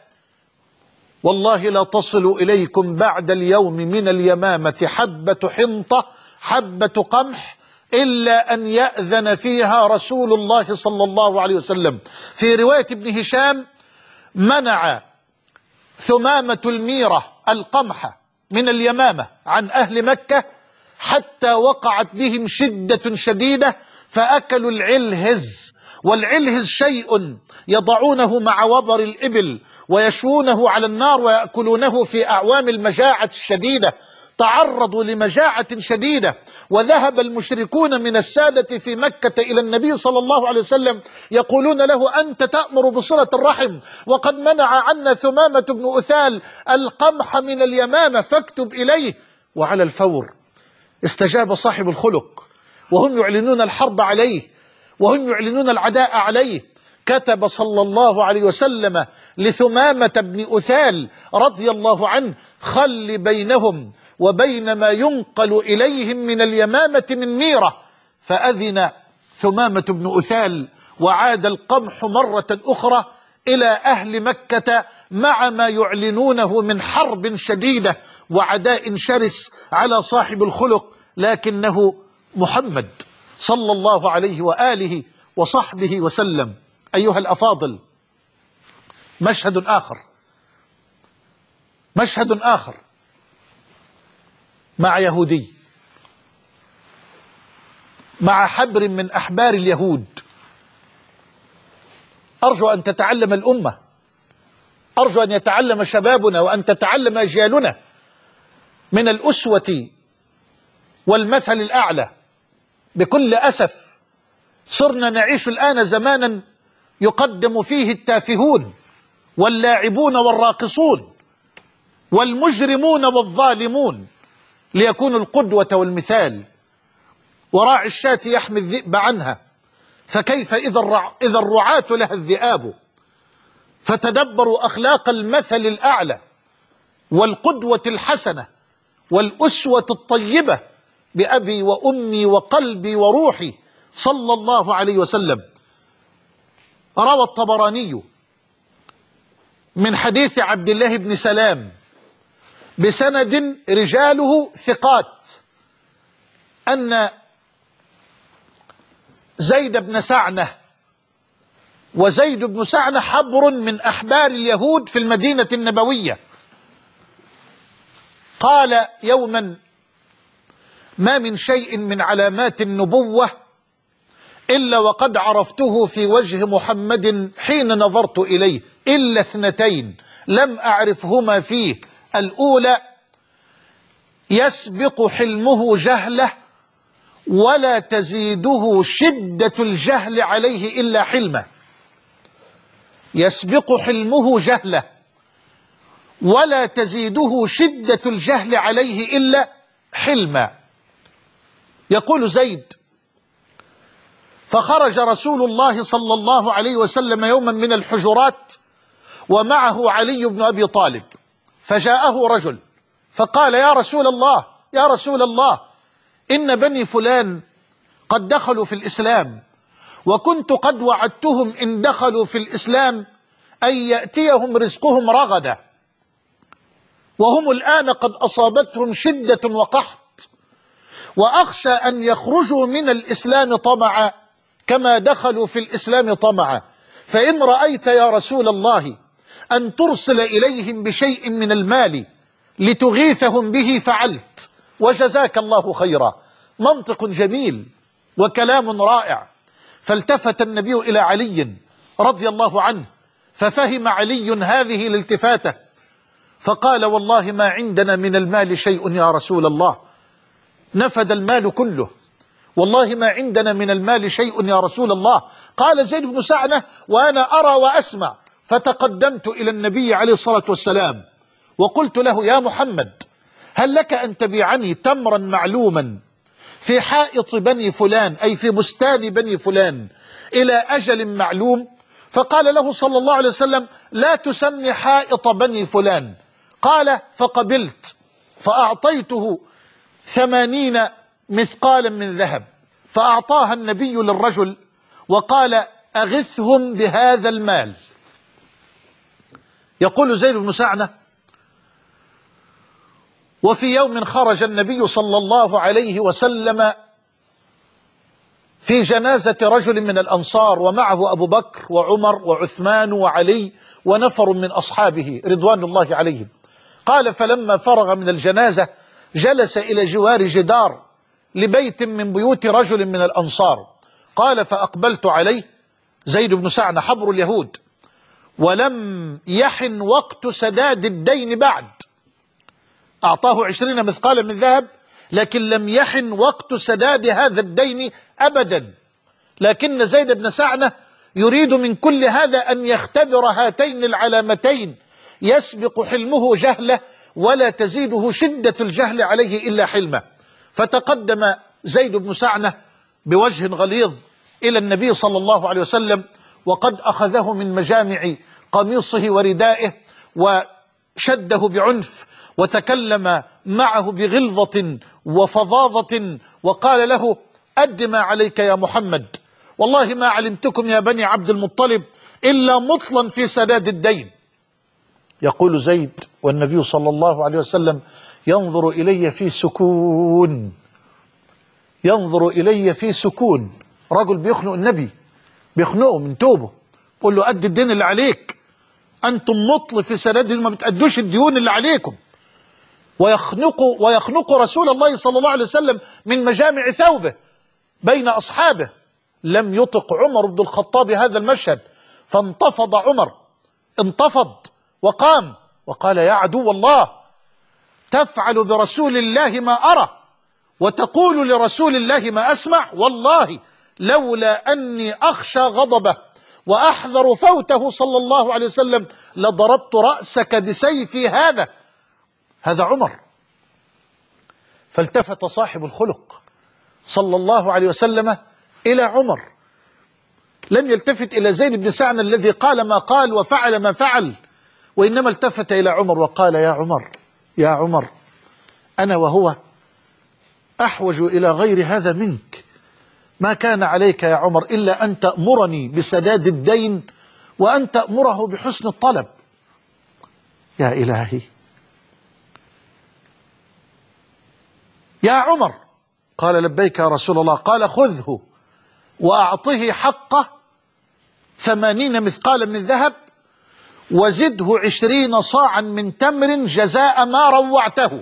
والله لا تصل إليكم بعد اليوم من اليمامة حبة حنطة، حبة قمح، إلا أن يأذن فيها رسول الله صلى الله عليه وسلم. في رواية ابن هشام: منع ثمامة الميرة القمح من اليمامة عن أهل مكة حتى وقعت بهم شدة شديدة، فأكلوا العلهز، والعلهز شيء يضعونه مع وبر الإبل ويشوونه على النار ويأكلونه في أعوام المجاعة الشديدة. تعرضوا لمجاعة شديدة، وذهب المشركون من السادة في مكة إلى النبي صلى الله عليه وسلم يقولون له: أنت تأمر بصلة الرحم، وقد منع عنا ثمامة بن أثال القمح من اليمامة، فاكتب إليه. وعلى الفور استجاب صاحب الخلق، وهم يعلنون الحرب عليه وهم يعلنون العداء عليه. كتب صلى الله عليه وسلم لثمامة بن أثال رضي الله عنه: خل بينهم وبين ما ينقل إليهم من اليمامة من ميرة. فأذن ثمامة بن أثال، وعاد القمح مرة أخرى إلى أهل مكة مع ما يعلنونه من حرب شديدة وعداء شرس على صاحب الخلق، لكنه محمد صلى الله عليه وآله وصحبه وسلم. أيها الأفاضل، مشهد آخر مشهد آخر مع يهودي، مع حبر من أحبار اليهود. أرجو أن تتعلم الأمة، أرجو أن يتعلم شبابنا وأن تتعلم أجيالنا من الأسوة والمثل الأعلى. بكل أسف صرنا نعيش الآن زمانا يقدم فيه التافهون واللاعبون والراقصون والمجرمون والظالمون ليكونوا القدوة والمثال، وراعي الشاة يحمي الذئب عنها، فكيف إذا الرع... إذا الرعاة لها الذئاب. فتدبروا أخلاق المثل الأعلى والقدوة الحسنة والأسوة الطيبة بأبي وأمي وقلبي وروحي صلى الله عليه وسلم. روى الطبراني من حديث عبد الله بن سلام بسند رجاله ثقات أن زيد بن سعنة، وزيد بن سعنة حبر من أحبار اليهود في المدينة النبوية، قال يوما: ما من شيء من علامات النبوة إلا وقد عرفته في وجه محمد حين نظرت إليه، إلا اثنتين لم أعرفهما فيه: الأولى يسبق حلمه جهله ولا تزيده شدة الجهل عليه إلا حلمه. يسبق حلمه جهله ولا تزيده شدة الجهل عليه إلا حلما. يقول زيد: فخرج رسول الله صلى الله عليه وسلم يوما من الحجرات ومعه علي بن أبي طالب، فجاءه رجل فقال: يا رسول الله يا رسول الله إن بني فلان قد دخلوا في الإسلام، وكنت قد وعدتهم إن دخلوا في الإسلام أن يأتيهم رزقهم رغدا، وهم الآن قد أصابتهم شدة وقحط، وأخشى أن يخرجوا من الإسلام طمعا كما دخلوا في الإسلام طمعا، فإن رأيت يا رسول الله أن ترسل إليهم بشيء من المال لتغيثهم به فعلت، وجزاك الله خيرا. منطق جميل وكلام رائع. فالتفت النبي إلى علي رضي الله عنه، ففهم علي هذه الالتفاتة، فقال: والله ما عندنا من المال شيء يا رسول الله. نفد المال كله، والله ما عندنا من المال شيء يا رسول الله. قال زيد بن سعنة: وأنا أرى وأسمع. فتقدمت إلى النبي عليه الصلاة والسلام وقلت له: يا محمد، هل لك أن تبيعني تمرا معلوما في حائط بني فلان، أي في بستان بني فلان، إلى أجل معلوم؟ فقال له صلى الله عليه وسلم: لا تسمي حائط بني فلان. قال: فقبلت، فأعطيته ثمانين مثقالا من ذهب، فأعطاها النبي للرجل وقال: أغثهم بهذا المال. يقول زيد بن سعنة: وفي يوم خرج النبي صلى الله عليه وسلم في جنازة رجل من الأنصار، ومعه أبو بكر وعمر وعثمان وعلي ونفر من أصحابه رضوان الله عليهم. قال: فلما فرغ من الجنازة جلس إلى جوار جدار لبيت من بيوت رجل من الأنصار، قال فأقبلت عليه زيد بن سعنة حبر اليهود ولم يحن وقت سداد الدين بعد، أعطاه عشرين مثقالا من ذهب لكن لم يحن وقت سداد هذا الدين أبدا. لكن زيد بن سعنة يريد من كل هذا أن يختبر هاتين العلامتين، يسبق حلمه جهله ولا تزيده شدة الجهل عليه إلا حلمه. فتقدم زيد بن سعنة بوجه غليظ إلى النبي صلى الله عليه وسلم، وقد أخذه من مجامع قميصه وردائه وشده بعنف وتكلم معه بغلظة وفظاظة وقال له: أد ما عليك يا محمد، والله ما علمتكم يا بني عبد المطلب إلا مطلا في سداد الدين. يقول زيد والنبي صلى الله عليه وسلم ينظر إلي في سكون، ينظر إلي في سكون. رجل بيخنق النبي، بيخنقه من توبه، قل له أد الدين اللي عليك، أنتم مطل في سداد ما بتأدوش الديون اللي عليكم. ويخنق ويخنق رسول الله صلى الله عليه وسلم من مجامع ثوبه بين أصحابه. لم يطق عمر بن الخطاب هذا المشهد، فانتفض عمر، انتفض وقام وقال: يا عدو الله، تفعل برسول الله ما أرى وتقول لرسول الله ما أسمع، والله لولا أني أخشى غضبه وأحذر فوته صلى الله عليه وسلم لضربت رأسك بسيفي هذا. هذا عمر. فالتفت صاحب الخلق صلى الله عليه وسلم إلى عمر، لم يلتفت إلى زيد بن سعنة الذي قال ما قال وفعل ما فعل، وإنما التفت إلى عمر وقال: يا عمر، يا عمر، أنا وهو أحوج إلى غير هذا منك، ما كان عليك يا عمر إلا أن تأمرني بسداد الدين وأن تأمره بحسن الطلب. يا إلهي، يا عمر. قال: لبيك يا رسول الله. قال: خذه وأعطه حقه ثمانين مثقالا من ذهب وزده عشرين صاعا من تمر جزاء ما روعته.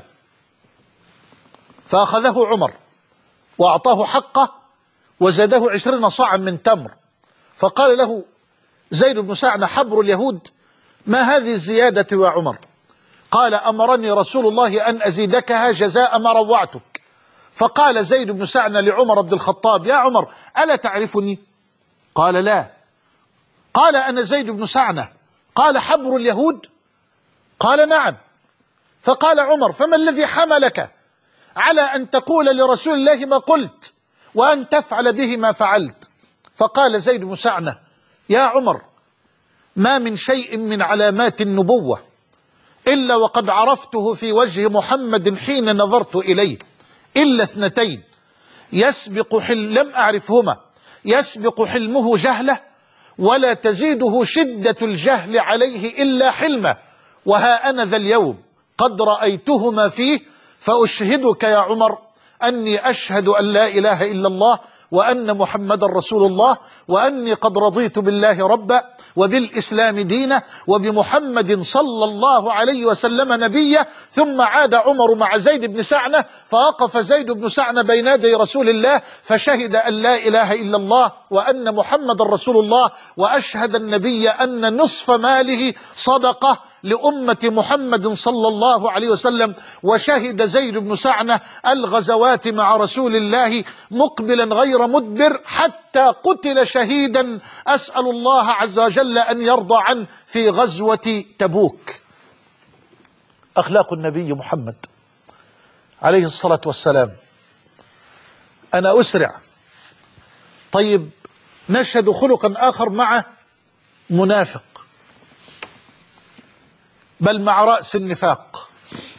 فأخذه عمر وأعطاه حقه وزاده عشرين صاعا من تمر. فقال له زيد بن سعنة حبر اليهود: ما هذه الزيادة يا عمر؟ قال: أمرني رسول الله أن أزيدكها جزاء ما روعتك. فقال زيد بن سعنة لعمر بن الخطاب: يا عمر، ألا تعرفني؟ قال: لا. قال: أنا زيد بن سعنة. قال: حبر اليهود؟ قال: نعم. فقال عمر: فما الذي حملك على أن تقول لرسول الله ما قلت وأن تفعل به ما فعلت؟ فقال زيد بن سعنة: يا عمر، ما من شيء من علامات النبوة إلا وقد عرفته في وجه محمد حين نظرت إليه، إلا اثنتين يسبق حل لم أعرفهما، يسبق حلمه جهله ولا تزيده شدة الجهل عليه إلا حلمه، وها أنا ذا اليوم قد رأيتهما فيه، فأشهدك يا عمر أني أشهد أن لا إله إلا الله وأن محمد رسول الله، وأني قد رضيت بالله ربا وبالإسلام دينا وبمحمد صلى الله عليه وسلم نبيا. ثم عاد عمر مع زيد بن سعنة، فوقف زيد بن سعنة بين يدي رسول الله فشهد أن لا إله إلا الله وأن محمد رسول الله، وأشهد النبي أن نصف ماله صدقة لأمة محمد صلى الله عليه وسلم. وشهد زيد بن سعنة الغزوات مع رسول الله مقبلا غير مدبر حتى قتل شهيدا، أسأل الله عز وجل أن يرضى عنه، في غزوة تبوك. أخلاق النبي محمد عليه الصلاة والسلام. أنا أسرع. طيب، نشهد خلقا آخر مع منافق، بل مع رأس النفاق،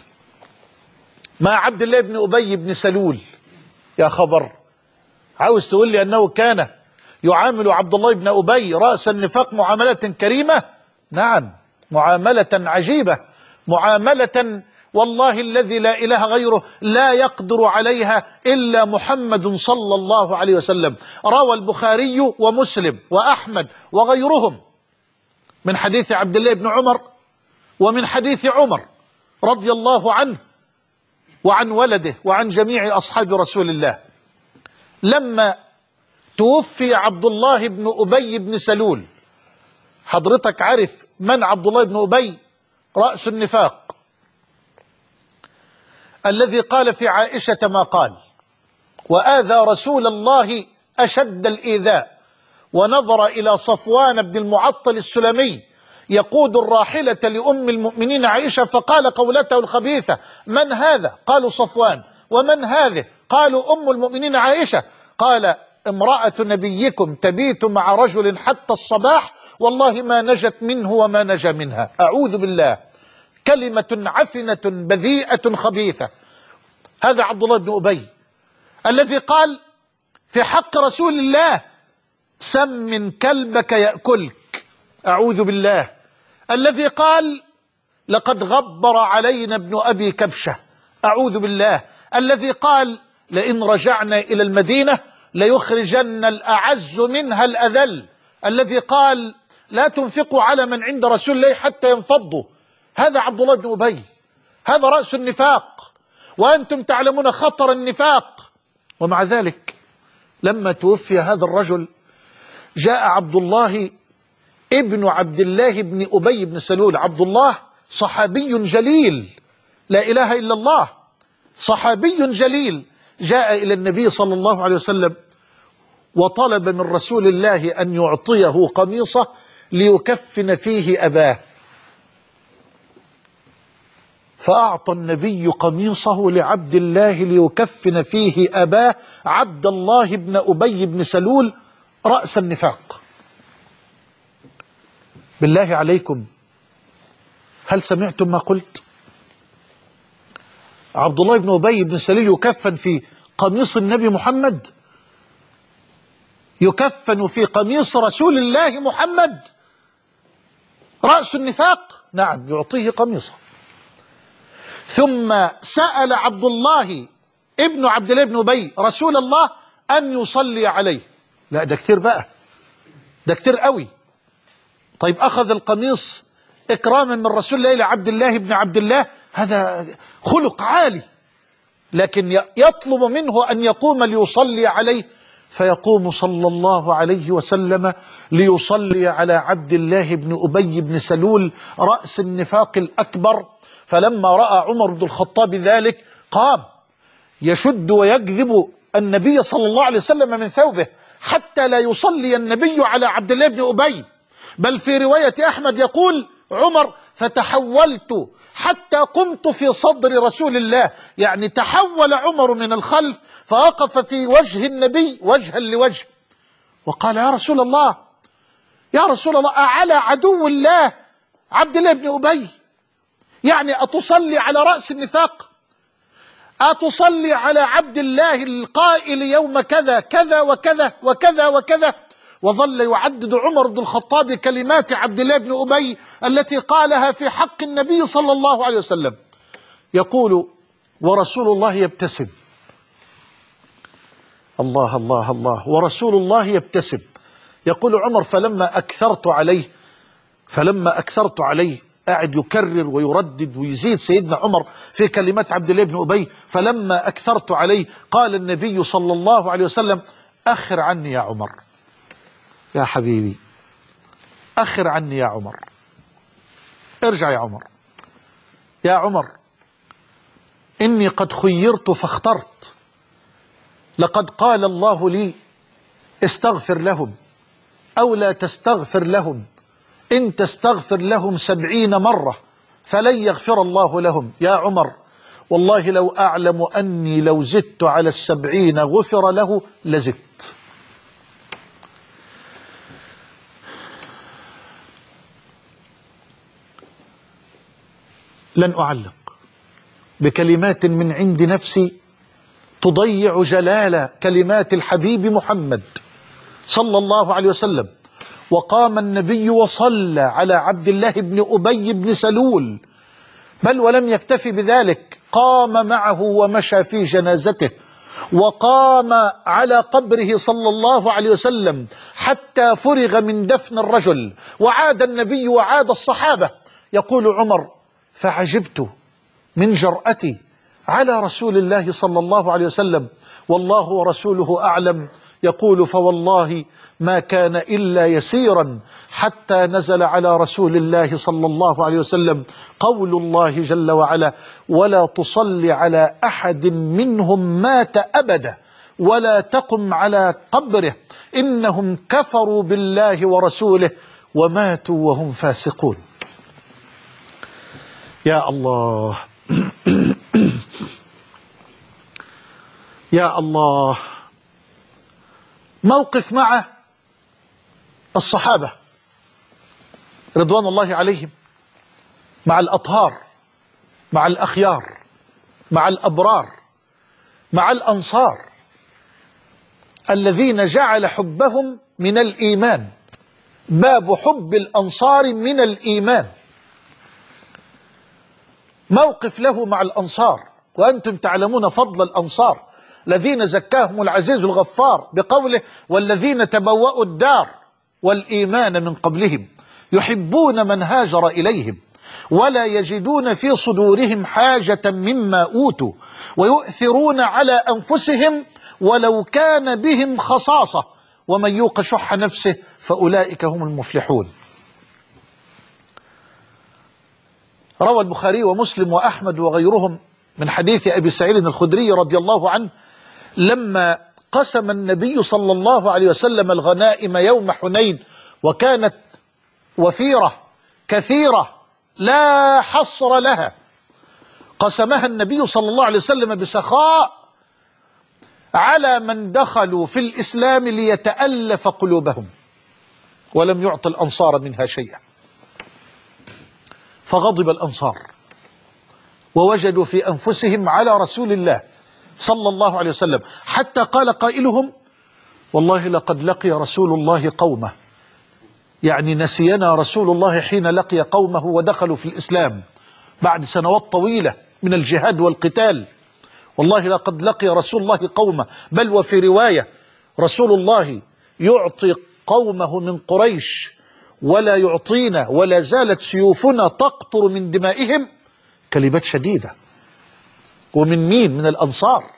مع عبد الله بن أبي بن سلول. يا خبر، عاوز تقول لي أنه كان يعامل عبد الله بن أبي رأس النفاق معاملة كريمة؟ نعم، معاملة عجيبة، معاملة والله الذي لا إله غيره لا يقدر عليها إلا محمد صلى الله عليه وسلم. روى البخاري ومسلم وأحمد وغيرهم من حديث عبد الله بن عمر ومن حديث عمر رضي الله عنه وعن ولده وعن جميع أصحاب رسول الله، لما توفي عبد الله بن أبي بن سلول. حضرتك عارف من عبد الله بن أبي؟ رأس النفاق، الذي قال في عائشة ما قال، وآذى رسول الله أشد الإيذاء، ونظر إلى صفوان بن المعطل السلمي يقود الراحلة لأم المؤمنين عائشة فقال قولته الخبيثة: من هذا؟ قالوا صفوان. ومن هذه؟ قالوا أم المؤمنين عائشة. قال: امرأة نبيكم تبيت مع رجل حتى الصباح، والله ما نجت منه وما نجا منها. أعوذ بالله، كلمة عفنة بذيئة خبيثة. هذا عبد الله بن أبي الذي قال في حق رسول الله: سمن كلبك يأكلك. أعوذ بالله، الذي قال: لقد غبر علينا ابن أبي كبشة. أعوذ بالله، الذي قال: لئن رجعنا إلى المدينة ليخرجن الأعز منها الأذل. الذي قال: لا تنفقوا على من عند رسول الله حتى ينفضوا. هذا عبد الله بن أبي، هذا رأس النفاق، وأنتم تعلمون خطر النفاق. ومع ذلك لما توفي هذا الرجل جاء عبد الله ابن عبد الله بن أبي بن سلول. عبد الله صحابي جليل، لا إله إلا الله، صحابي جليل، جاء إلى النبي صلى الله عليه وسلم وطلب من رسول الله أن يعطيه قميصه ليكفن فيه أباه، فأعطى النبي قميصه لعبد الله ليكفن فيه أباه، عبد الله بن أبي بن سلول، رأس النفاق. بالله عليكم، هل سمعتم ما قلت؟ عبد الله بن أبي بن سلول يكفن في قميص النبي محمد، يكفن في قميص رسول الله محمد، رأس النفاق. نعم، يعطيه قميصه. ثم سأل عبد الله ابن عبد الله بن أبي رسول الله أن يصلي عليه. لا، ده كتير بقى، ده كتير قوي. طيب أخذ القميص إكراما من رسول الله لعبد الله بن عبد الله، هذا خلق عالي، لكن يطلب منه أن يقوم ليصلي عليه، فيقوم صلى الله عليه وسلم ليصلي على عبد الله بن أبي بن سلول، رأس النفاق الأكبر. فلما رأى عمر بن الخطاب ذلك قام يشد ويجذب النبي صلى الله عليه وسلم من ثوبه حتى لا يصلي النبي على عبد الله بن أبي. بل في رواية أحمد يقول عمر: فتحولت حتى قمت في صدر رسول الله، يعني تحول عمر من الخلف فوقف في وجه النبي وجها لوجه، وقال: يا رسول الله، يا رسول الله، أعلى عدو الله عبد الله بن أبي، يعني أتصلي على رأس النفاق؟ أتصلي على عبد الله القائل يوم كذا كذا وكذا وكذا وكذا؟ وظل يعدد عمر بن الخطاب كلمات عبد الله بن أبي التي قالها في حق النبي صلى الله عليه وسلم، يقول: ورسول الله يبتسم. الله الله الله، ورسول الله يبتسم. يقول عمر: فلما أكثرت عليه فلما أكثرت عليه قاعد يكرر ويردد ويزيد سيدنا عمر في كلمات عبد الله بن أبي. فلما أكثرت عليه قال النبي صلى الله عليه وسلم: أخر عني يا عمر، يا حبيبي، أخر عني يا عمر، ارجع يا عمر، يا عمر، إني قد خيرت فاخترت، لقد قال الله لي: استغفر لهم أو لا تستغفر لهم، إن تستغفر لهم سبعين مرة فلن يغفر الله لهم. يا عمر، والله لو أعلم أني لو زدت على السبعين غفر له لزدت. لن أعلق بكلمات من عند نفسي تضيع جلال كلمات الحبيب محمد صلى الله عليه وسلم. وقام النبي وصلى على عبد الله بن أبي بن سلول، بل ولم يكتفي بذلك، قام معه ومشى في جنازته، وقام على قبره صلى الله عليه وسلم حتى فرغ من دفن الرجل، وعاد النبي وعاد الصحابة. يقول عمر: فعجبت من جرأتي على رسول الله صلى الله عليه وسلم، والله ورسوله أعلم. يقول: فوالله ما كان إلا يسيرا حتى نزل على رسول الله صلى الله عليه وسلم قول الله جل وعلا: ولا تصل على أحد منهم مات أبدا ولا تقم على قبره إنهم كفروا بالله ورسوله وماتوا وهم فاسقون. يا الله يا الله. موقف مع الصحابة رضوان الله عليهم، مع الأطهار، مع الأخيار، مع الأبرار، مع الأنصار الذين جعل حبهم من الإيمان، باب حب الأنصار من الإيمان. موقف له مع الأنصار، وأنتم تعلمون فضل الأنصار الذين زكاهم العزيز الغفار بقوله: والذين تبوأوا الدار والإيمان من قبلهم يحبون من هاجر إليهم ولا يجدون في صدورهم حاجة مما أوتوا ويؤثرون على أنفسهم ولو كان بهم خصاصة ومن يوق شح نفسه فأولئك هم المفلحون. روى البخاري ومسلم وأحمد وغيرهم من حديث أبي سعيد الخدري رضي الله عنه: لما قسم النبي صلى الله عليه وسلم الغنائم يوم حنين وكانت وفيرة كثيرة لا حصر لها، قسمها النبي صلى الله عليه وسلم بسخاء على من دخلوا في الإسلام ليتألف قلوبهم، ولم يعط الأنصار منها شيئا. فغضب الأنصار ووجدوا في أنفسهم على رسول الله صلى الله عليه وسلم، حتى قال قائلهم: والله لقد لقي رسول الله قومه، يعني نسينا رسول الله حين لقي قومه ودخلوا في الإسلام بعد سنوات طويلة من الجهاد والقتال. والله لقد لقي رسول الله قومه، بل وفي رواية: رسول الله يعطي قومه من قريش ولا يعطينا ولا زالت سيوفنا تقطر من دمائهم. كلمات شديدة. ومن مين؟ من الأنصار.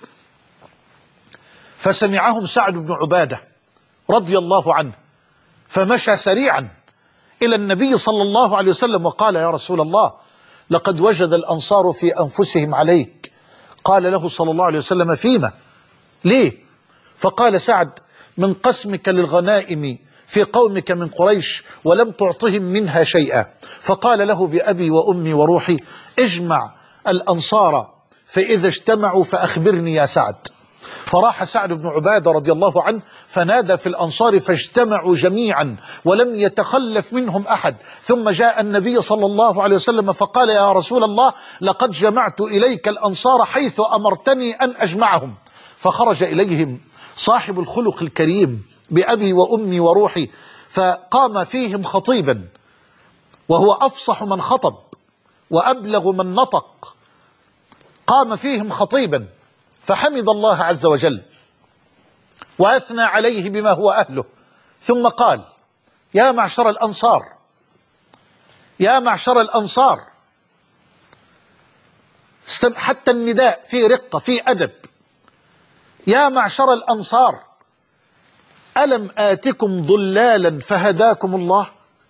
فسمعهم سعد بن عبادة رضي الله عنه، فمشى سريعا إلى النبي صلى الله عليه وسلم وقال: يا رسول الله، لقد وجد الأنصار في أنفسهم عليك. قال له صلى الله عليه وسلم: فيما؟ ليه؟ فقال سعد: من قسمك للغنائم في قومك من قريش ولم تعطهم منها شيئا. فقال له: بأبي وأمي وروحي اجمع الأنصار فإذا اجتمعوا فأخبرني يا سعد. فراح سعد بن عبادة رضي الله عنه فنادى في الأنصار فاجتمعوا جميعا ولم يتخلف منهم أحد. ثم جاء النبي صلى الله عليه وسلم فقال: يا رسول الله، لقد جمعت إليك الأنصار حيث أمرتني أن أجمعهم. فخرج إليهم صاحب الخلق الكريم بأبي وأمي وروحي، فقام فيهم خطيبا، وهو أفصح من خطب وأبلغ من نطق. قام فيهم خطيبا فحمد الله عز وجل وأثنى عليه بما هو أهله، ثم قال: يا معشر الأنصار، يا معشر الأنصار، حتى النداء في رقة في أدب. يا معشر الأنصار، ألم آتكم ضلالا فهداكم الله،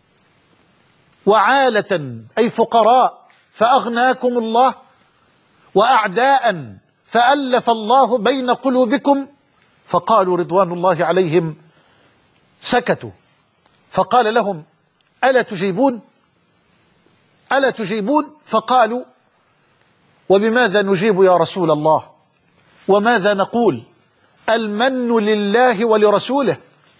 وعالة أي فقراء فأغناكم الله، وأعداء فألف الله بين قلوبكم. فقالوا رضوان الله عليهم سكتوا. فقال لهم: ألا تجيبون؟ ألا تجيبون؟ فقالوا: وبماذا نجيب يا رسول الله؟ وماذا نقول؟ المن لله ولرسوله،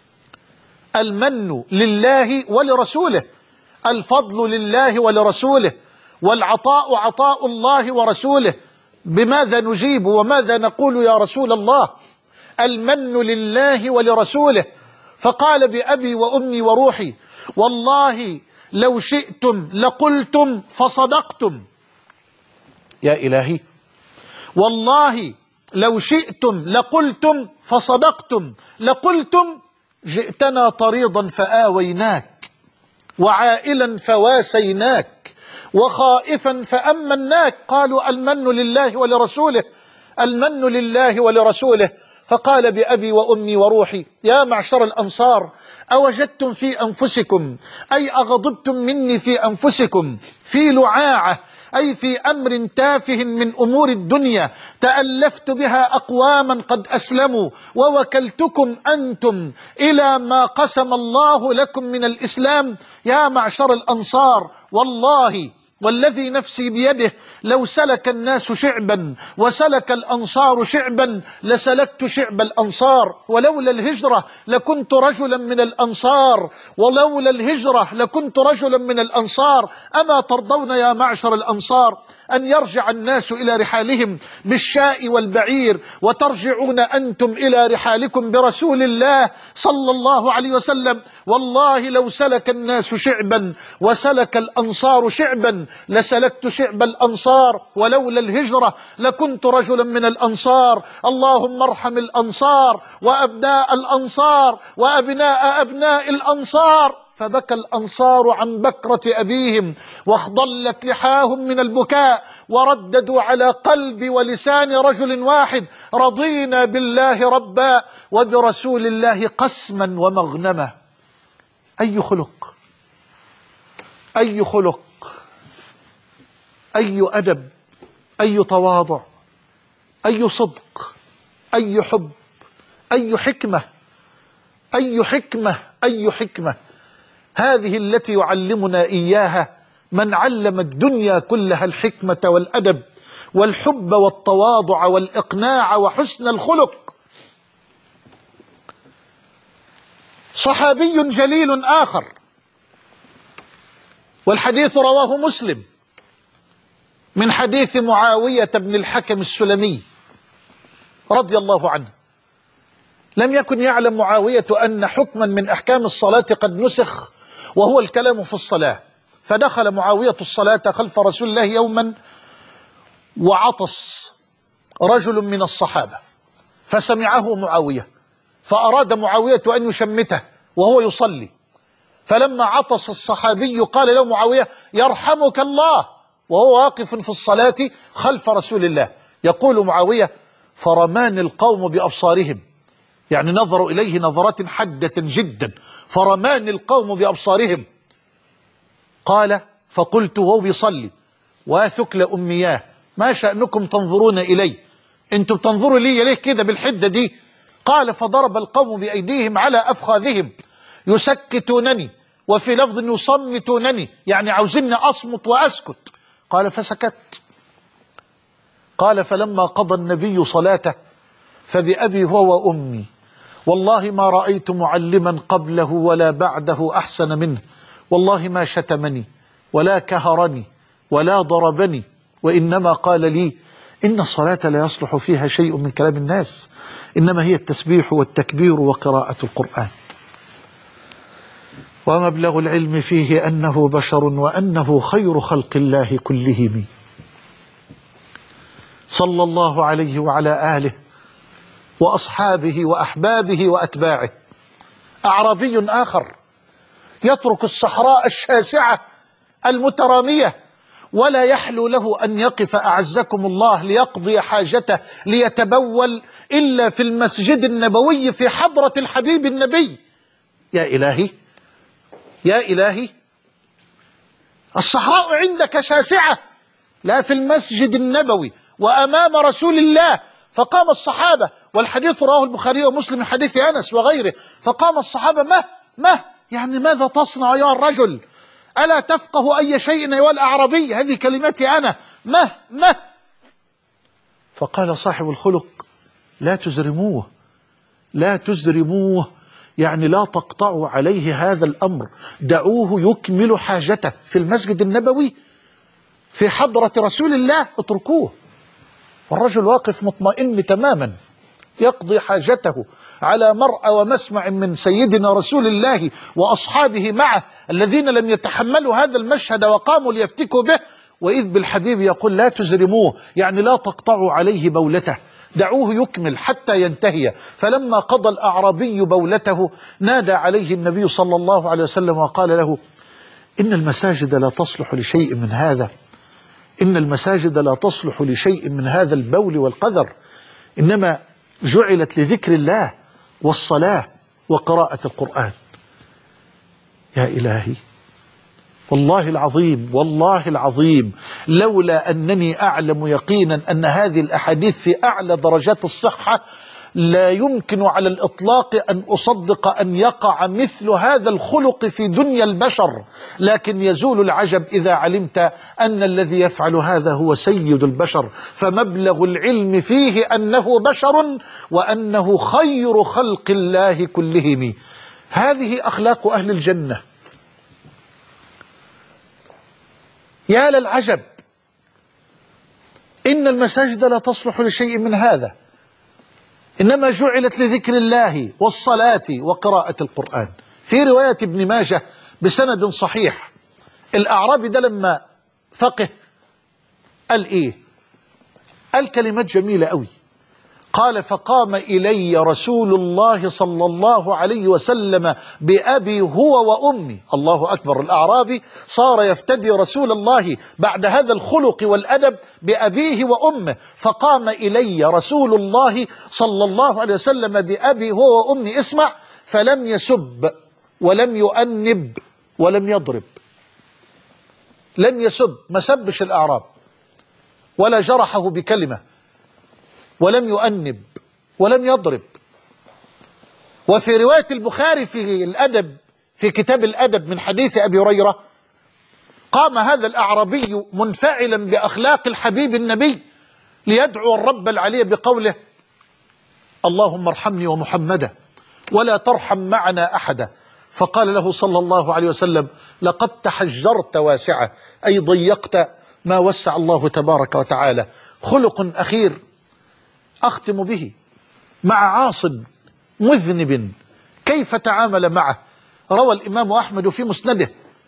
المن لله ولرسوله، الفضل لله ولرسوله، والعطاء عطاء الله ورسوله. بماذا نجيب وماذا نقول يا رسول الله؟ المن لله ولرسوله. فقال: بأبي وأمي وروحي، والله لو شئتم لقلتم فصدقتم. يا إلهي، والله لو شئتم لقلتم فصدقتم، لقلتم: جئتنا طريضا فآويناك، وعائلا فواسيناك، وخائفا فأمناك. قالوا: المن لله ولرسوله، المن لله ولرسوله. فقال بأبي وأمي وروحي يا معشر الأنصار أوجدتم في أنفسكم أي أغضبتم مني في أنفسكم في لعاعة أي في أمر تافه من أمور الدنيا تألفت بها أقواما قد أسلموا ووكلتكم أنتم إلى ما قسم الله لكم من الإسلام. يا معشر الأنصار والله والذي نفسي بيده لو سلك الناس شعبا وسلك الأنصار شعبا لسلكت شعب الأنصار، ولولا الهجرة لكنت رجلا من الأنصار، ولولا الهجرة لكنت رجلا من الأنصار. أما ترضون يا معشر الأنصار أن يرجع الناس إلى رحالهم بالشاء والبعير وترجعون أنتم إلى رحالكم برسول الله صلى الله عليه وسلم؟ والله لو سلك الناس شعبا وسلك الأنصار شعبا لسلكت شعب الأنصار، ولولا الهجرة لكنت رجلا من الأنصار. اللهم ارحم الأنصار وأبناء الأنصار وأبناء أبناء الأنصار. فبكى الأنصار عن بكرة أبيهم واخضلت لحاهم من البكاء ورددوا على قلب ولسان رجل واحد رضينا بالله ربا وبرسول الله قسما ومغنما. أي خلق، أي خلق، أي أدب، أي تواضع، أي صدق، أي حب، أي حكمة، أي حكمة، أي حكمة. هذه التي يعلمنا إياها من علم الدنيا كلها الحكمة والأدب والحب والتواضع والإقناع وحسن الخلق. صحابي جليل آخر والحديث رواه مسلم من حديث معاوية بن الحكم السلمي رضي الله عنه. لم يكن يعلم معاوية أن حكما من أحكام الصلاة قد نسخ وهو الكلام في الصلاة، فدخل معاوية الصلاة خلف رسول الله يوما وعطس رجل من الصحابة فسمعه معاوية فأراد معاوية أن يشمته وهو يصلي، فلما عطس الصحابي قال له معاوية يرحمك الله وهو واقف في الصلاة خلف رسول الله. يقول معاوية فرمان القوم بأبصارهم، يعني نظروا إليه نظرات حادة جدا، فرمان القوم بأبصارهم. قال فقلت وهو بيصلي وثكل أمياه ما شأنكم تنظرون إلي، أنتم بتنظروا لي ليه كده بالحدة دي؟ قال فضرب القوم بأيديهم على أفخاذهم يسكتونني وفي لفظ يصمتونني، يعني عاوزيني أصمت وأسكت. قال فسكت. قال فلما قضى النبي صلاته فبأبي هو وأمي والله ما رأيت معلما قبله ولا بعده أحسن منه، والله ما شتمني ولا كهرني ولا ضربني، وإنما قال لي إن الصلاة لا يصلح فيها شيء من كلام الناس، إنما هي التسبيح والتكبير وقراءة القرآن. ومبلغ العلم فيه أنه بشر وأنه خير خلق الله كلهم صلى الله عليه وعلى آله وأصحابه وأحبابه وأتباعه. أعرابي آخر يترك الصحراء الشاسعة المترامية ولا يحلو له أن يقف أعزكم الله ليقضي حاجته ليتبول إلا في المسجد النبوي في حضرة الحبيب النبي. يا إلهي يا إلهي، الصحراء عندك شاسعة، لا في المسجد النبوي وأمام رسول الله. فقام الصحابة والحديث رواه البخاري ومسلم من حديث أنس وغيره، فقام الصحابة ما ما يعني ماذا تصنع يا الرجل؟ ألا تفقه أي شيء أيها الأعرابي؟ هذه كلمتي أنا، ما ما فقال صاحب الخلق لا تزرموه لا تزرموه، يعني لا تقطعوا عليه هذا الأمر، دعوه يكمل حاجته في المسجد النبوي في حضرة رسول الله، اتركوه. والرجل واقف مطمئن تماما يقضي حاجته على مرأى ومسمع من سيدنا رسول الله وأصحابه معه الذين لم يتحملوا هذا المشهد وقاموا ليفتكوا به، وإذ بالحبيب يقول لا تزرموه، يعني لا تقطعوا عليه بولته، دعوه يكمل حتى ينتهي. فلما قضى الأعرابي بولته نادى عليه النبي صلى الله عليه وسلم وقال له إن المساجد لا تصلح لشيء من هذا، إن المساجد لا تصلح لشيء من هذا البول والقذر، إنما جعلت لذكر الله والصلاة وقراءة القرآن. يا إلهي، والله العظيم والله العظيم لولا أنني أعلم يقينا أن هذه الأحاديث في أعلى درجات الصحة لا يمكن على الإطلاق أن أصدق أن يقع مثل هذا الخلق في دنيا البشر. لكن يزول العجب إذا علمت أن الذي يفعل هذا هو سيد البشر، فمبلغ العلم فيه أنه بشر وأنه خير خلق الله كلهم. هذه أخلاق أهل الجنة. يا للعجب، إن المساجد لا تصلح لشيء من هذا، إنما جعلت لذكر الله والصلاة وقراءة القرآن. في رواية ابن ماجه بسند صحيح، الأعرابي ده لما فقه قال إيه؟ قال كلمات جميلة قوي. قال: فقام إلي رسول الله صلى الله عليه وسلم بأبي هو وأمي. الله أكبر، الأعرابي صار يفتدي رسول الله بعد هذا الخلق والأدب بأبيه وأمه. فقام إلي رسول الله صلى الله عليه وسلم بأبي هو وأمي، اسمع، فلم يسب ولم يؤنب ولم يضرب. لم يسب، ما سبش الأعراب ولا جرحه بكلمة، ولم يؤنب ولم يضرب. وفي رواية البخاري في الأدب، في كتاب الأدب من حديث أبي هريرة، قام هذا الأعرابي منفعلا بأخلاق الحبيب النبي ليدعو الرب العلي بقوله: اللهم ارحمني ومحمدا ولا ترحم معنا أحدا. فقال له صلى الله عليه وسلم: لقد تحجرت واسعة، أي ضيقت ما وسع الله تبارك وتعالى. خلق أخير أختم به مع عاص مذنب، كيف تعامل معه؟ روى الإمام أحمد في مسنده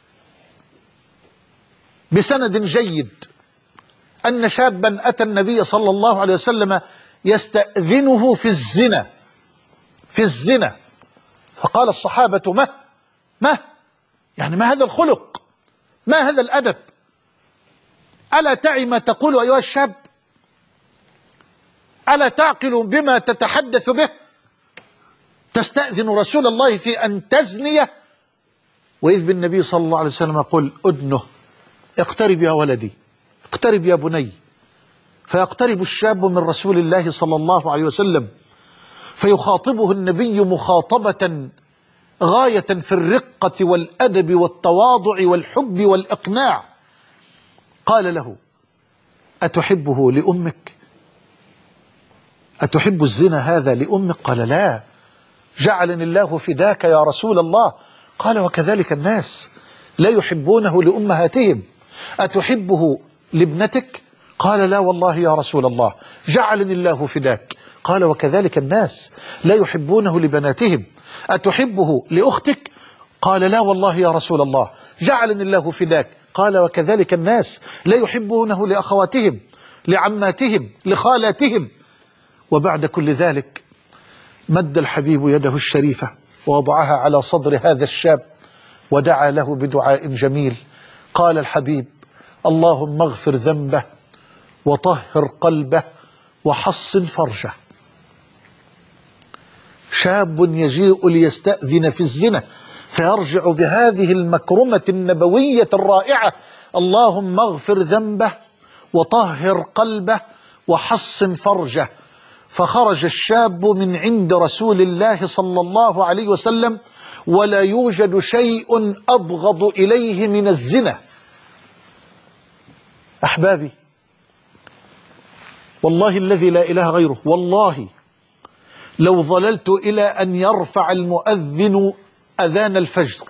بسند جيد أن شابا أتى النبي صلى الله عليه وسلم يستأذنه في الزنا في الزنا فقال الصحابة: ما ما يعني ما هذا الخلق، ما هذا الأدب، ألا تعي ما تقول أيها الشاب؟ ألا تعقل بما تتحدث به؟ تستأذن رسول الله في أن تزني؟ وإذ بالنبي صلى الله عليه وسلم يقول: أدنه، اقترب يا ولدي، اقترب يا بني. فيقترب الشاب من رسول الله صلى الله عليه وسلم فيخاطبه النبي مخاطبة غاية في الرقة والأدب والتواضع والحب والإقناع. قال له: أتحبه لأمك؟ أتحب الزنا هذا لأمك؟ قال: لا. جعلني الله فداك يا رسول الله. قال: وكذلك الناس لا يحبونه لأمهاتهم. أتحبه لابنتك؟ قال: لا والله يا رسول الله. جعلني الله فداك. قال: وكذلك الناس لا يحبونه لبناتهم. أتحبه لأختك؟ قال: لا والله يا رسول الله. جعلني الله فداك. قال: وكذلك الناس لا يحبونه لأخواتهم، لعماتهم، لخالاتهم. وبعد كل ذلك مد الحبيب يده الشريفة ووضعها على صدر هذا الشاب ودعا له بدعاء جميل. قال الحبيب: اللهم اغفر ذنبه وطهر قلبه وحصن فرجه. شاب يجيء ليستأذن في الزنا فيرجع بهذه المكرمة النبوية الرائعة: اللهم اغفر ذنبه وطهر قلبه وحصن فرجه. فخرج الشاب من عند رسول الله صلى الله عليه وسلم ولا يوجد شيء أبغض إليه من الزنا. أحبابي، والله الذي لا إله غيره، والله لو ظللت إلى أن يرفع المؤذن أذان الفجر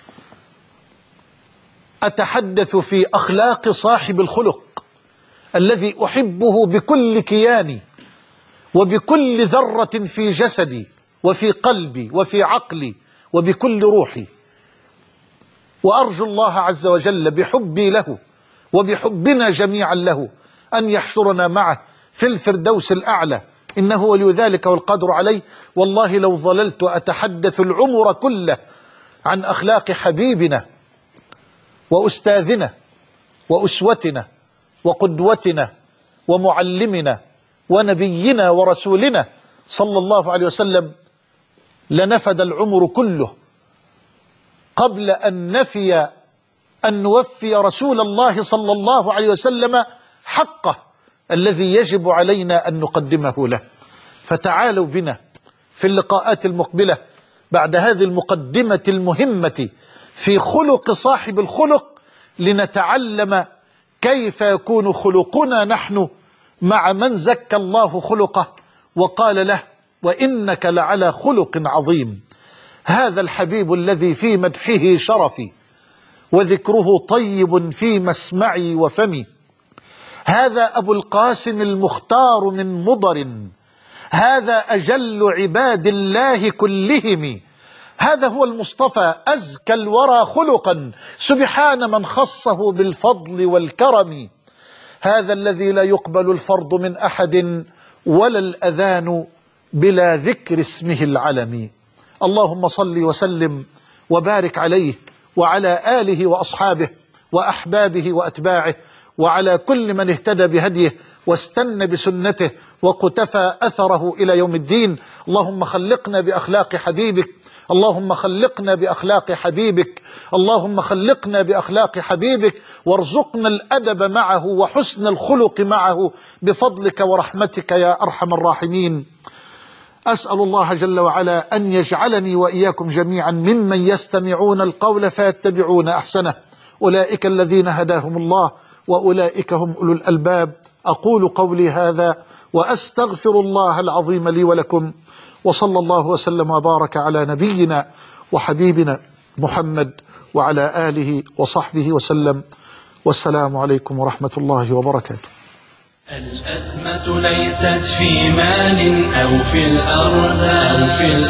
أتحدث في أخلاق صاحب الخلق الذي أحبه بكل كياني وبكل ذرة في جسدي وفي قلبي وفي عقلي وبكل روحي، وأرجو الله عز وجل بحبي له وبحبنا جميعا له أن يحشرنا معه في الفردوس الأعلى، إنه ولي ذلك والقدر عليه. والله لو ظللت أتحدث العمر كله عن أخلاق حبيبنا وأستاذنا وأسوتنا وقدوتنا ومعلمنا ونبينا ورسولنا صلى الله عليه وسلم لنفد العمر كله قبل أن نفي أن نوفي رسول الله صلى الله عليه وسلم حقه الذي يجب علينا أن نقدمه له. فتعالوا بنا في اللقاءات المقبلة بعد هذه المقدمة المهمة في خلق صاحب الخلق لنتعلم كيف يكون خلقنا نحن مع من زكى الله خلقه وقال له: وإنك لعلى خلق عظيم. هذا الحبيب الذي في مدحه شرفي وذكره طيب في مسمعي وفمي، هذا أبو القاسم المختار من مضر، هذا أجل عباد الله كلهم، هذا هو المصطفى أزكى الورى خلقا، سبحان من خصه بالفضل والكرم. هذا الذي لا يقبل الفرض من أحد ولا الأذان بلا ذكر اسمه العلم. اللهم صل وسلم وبارك عليه وعلى آله وأصحابه وأحبابه وأتباعه وعلى كل من اهتدى بهديه واستنى بسنته وقتفى أثره إلى يوم الدين. اللهم خلقنا بأخلاق حبيبك، اللهم خلقنا بأخلاق حبيبك، اللهم خلقنا بأخلاق حبيبك، وارزقنا الأدب معه وحسن الخلق معه بفضلك ورحمتك يا أرحم الراحمين. أسأل الله جل وعلا أن يجعلني وإياكم جميعا ممن يستمعون القول فيتبعون أحسنه، أولئك الذين هداهم الله وأولئك هم أولو الألباب. أقول قولي هذا وأستغفر الله العظيم لي ولكم، وصلى الله وسلم وبارك على نبينا وحبيبنا محمد وعلى آله وصحبه وسلم، والسلام عليكم ورحمة الله وبركاته. الأزمة ليست في مال أو في الأرزاق.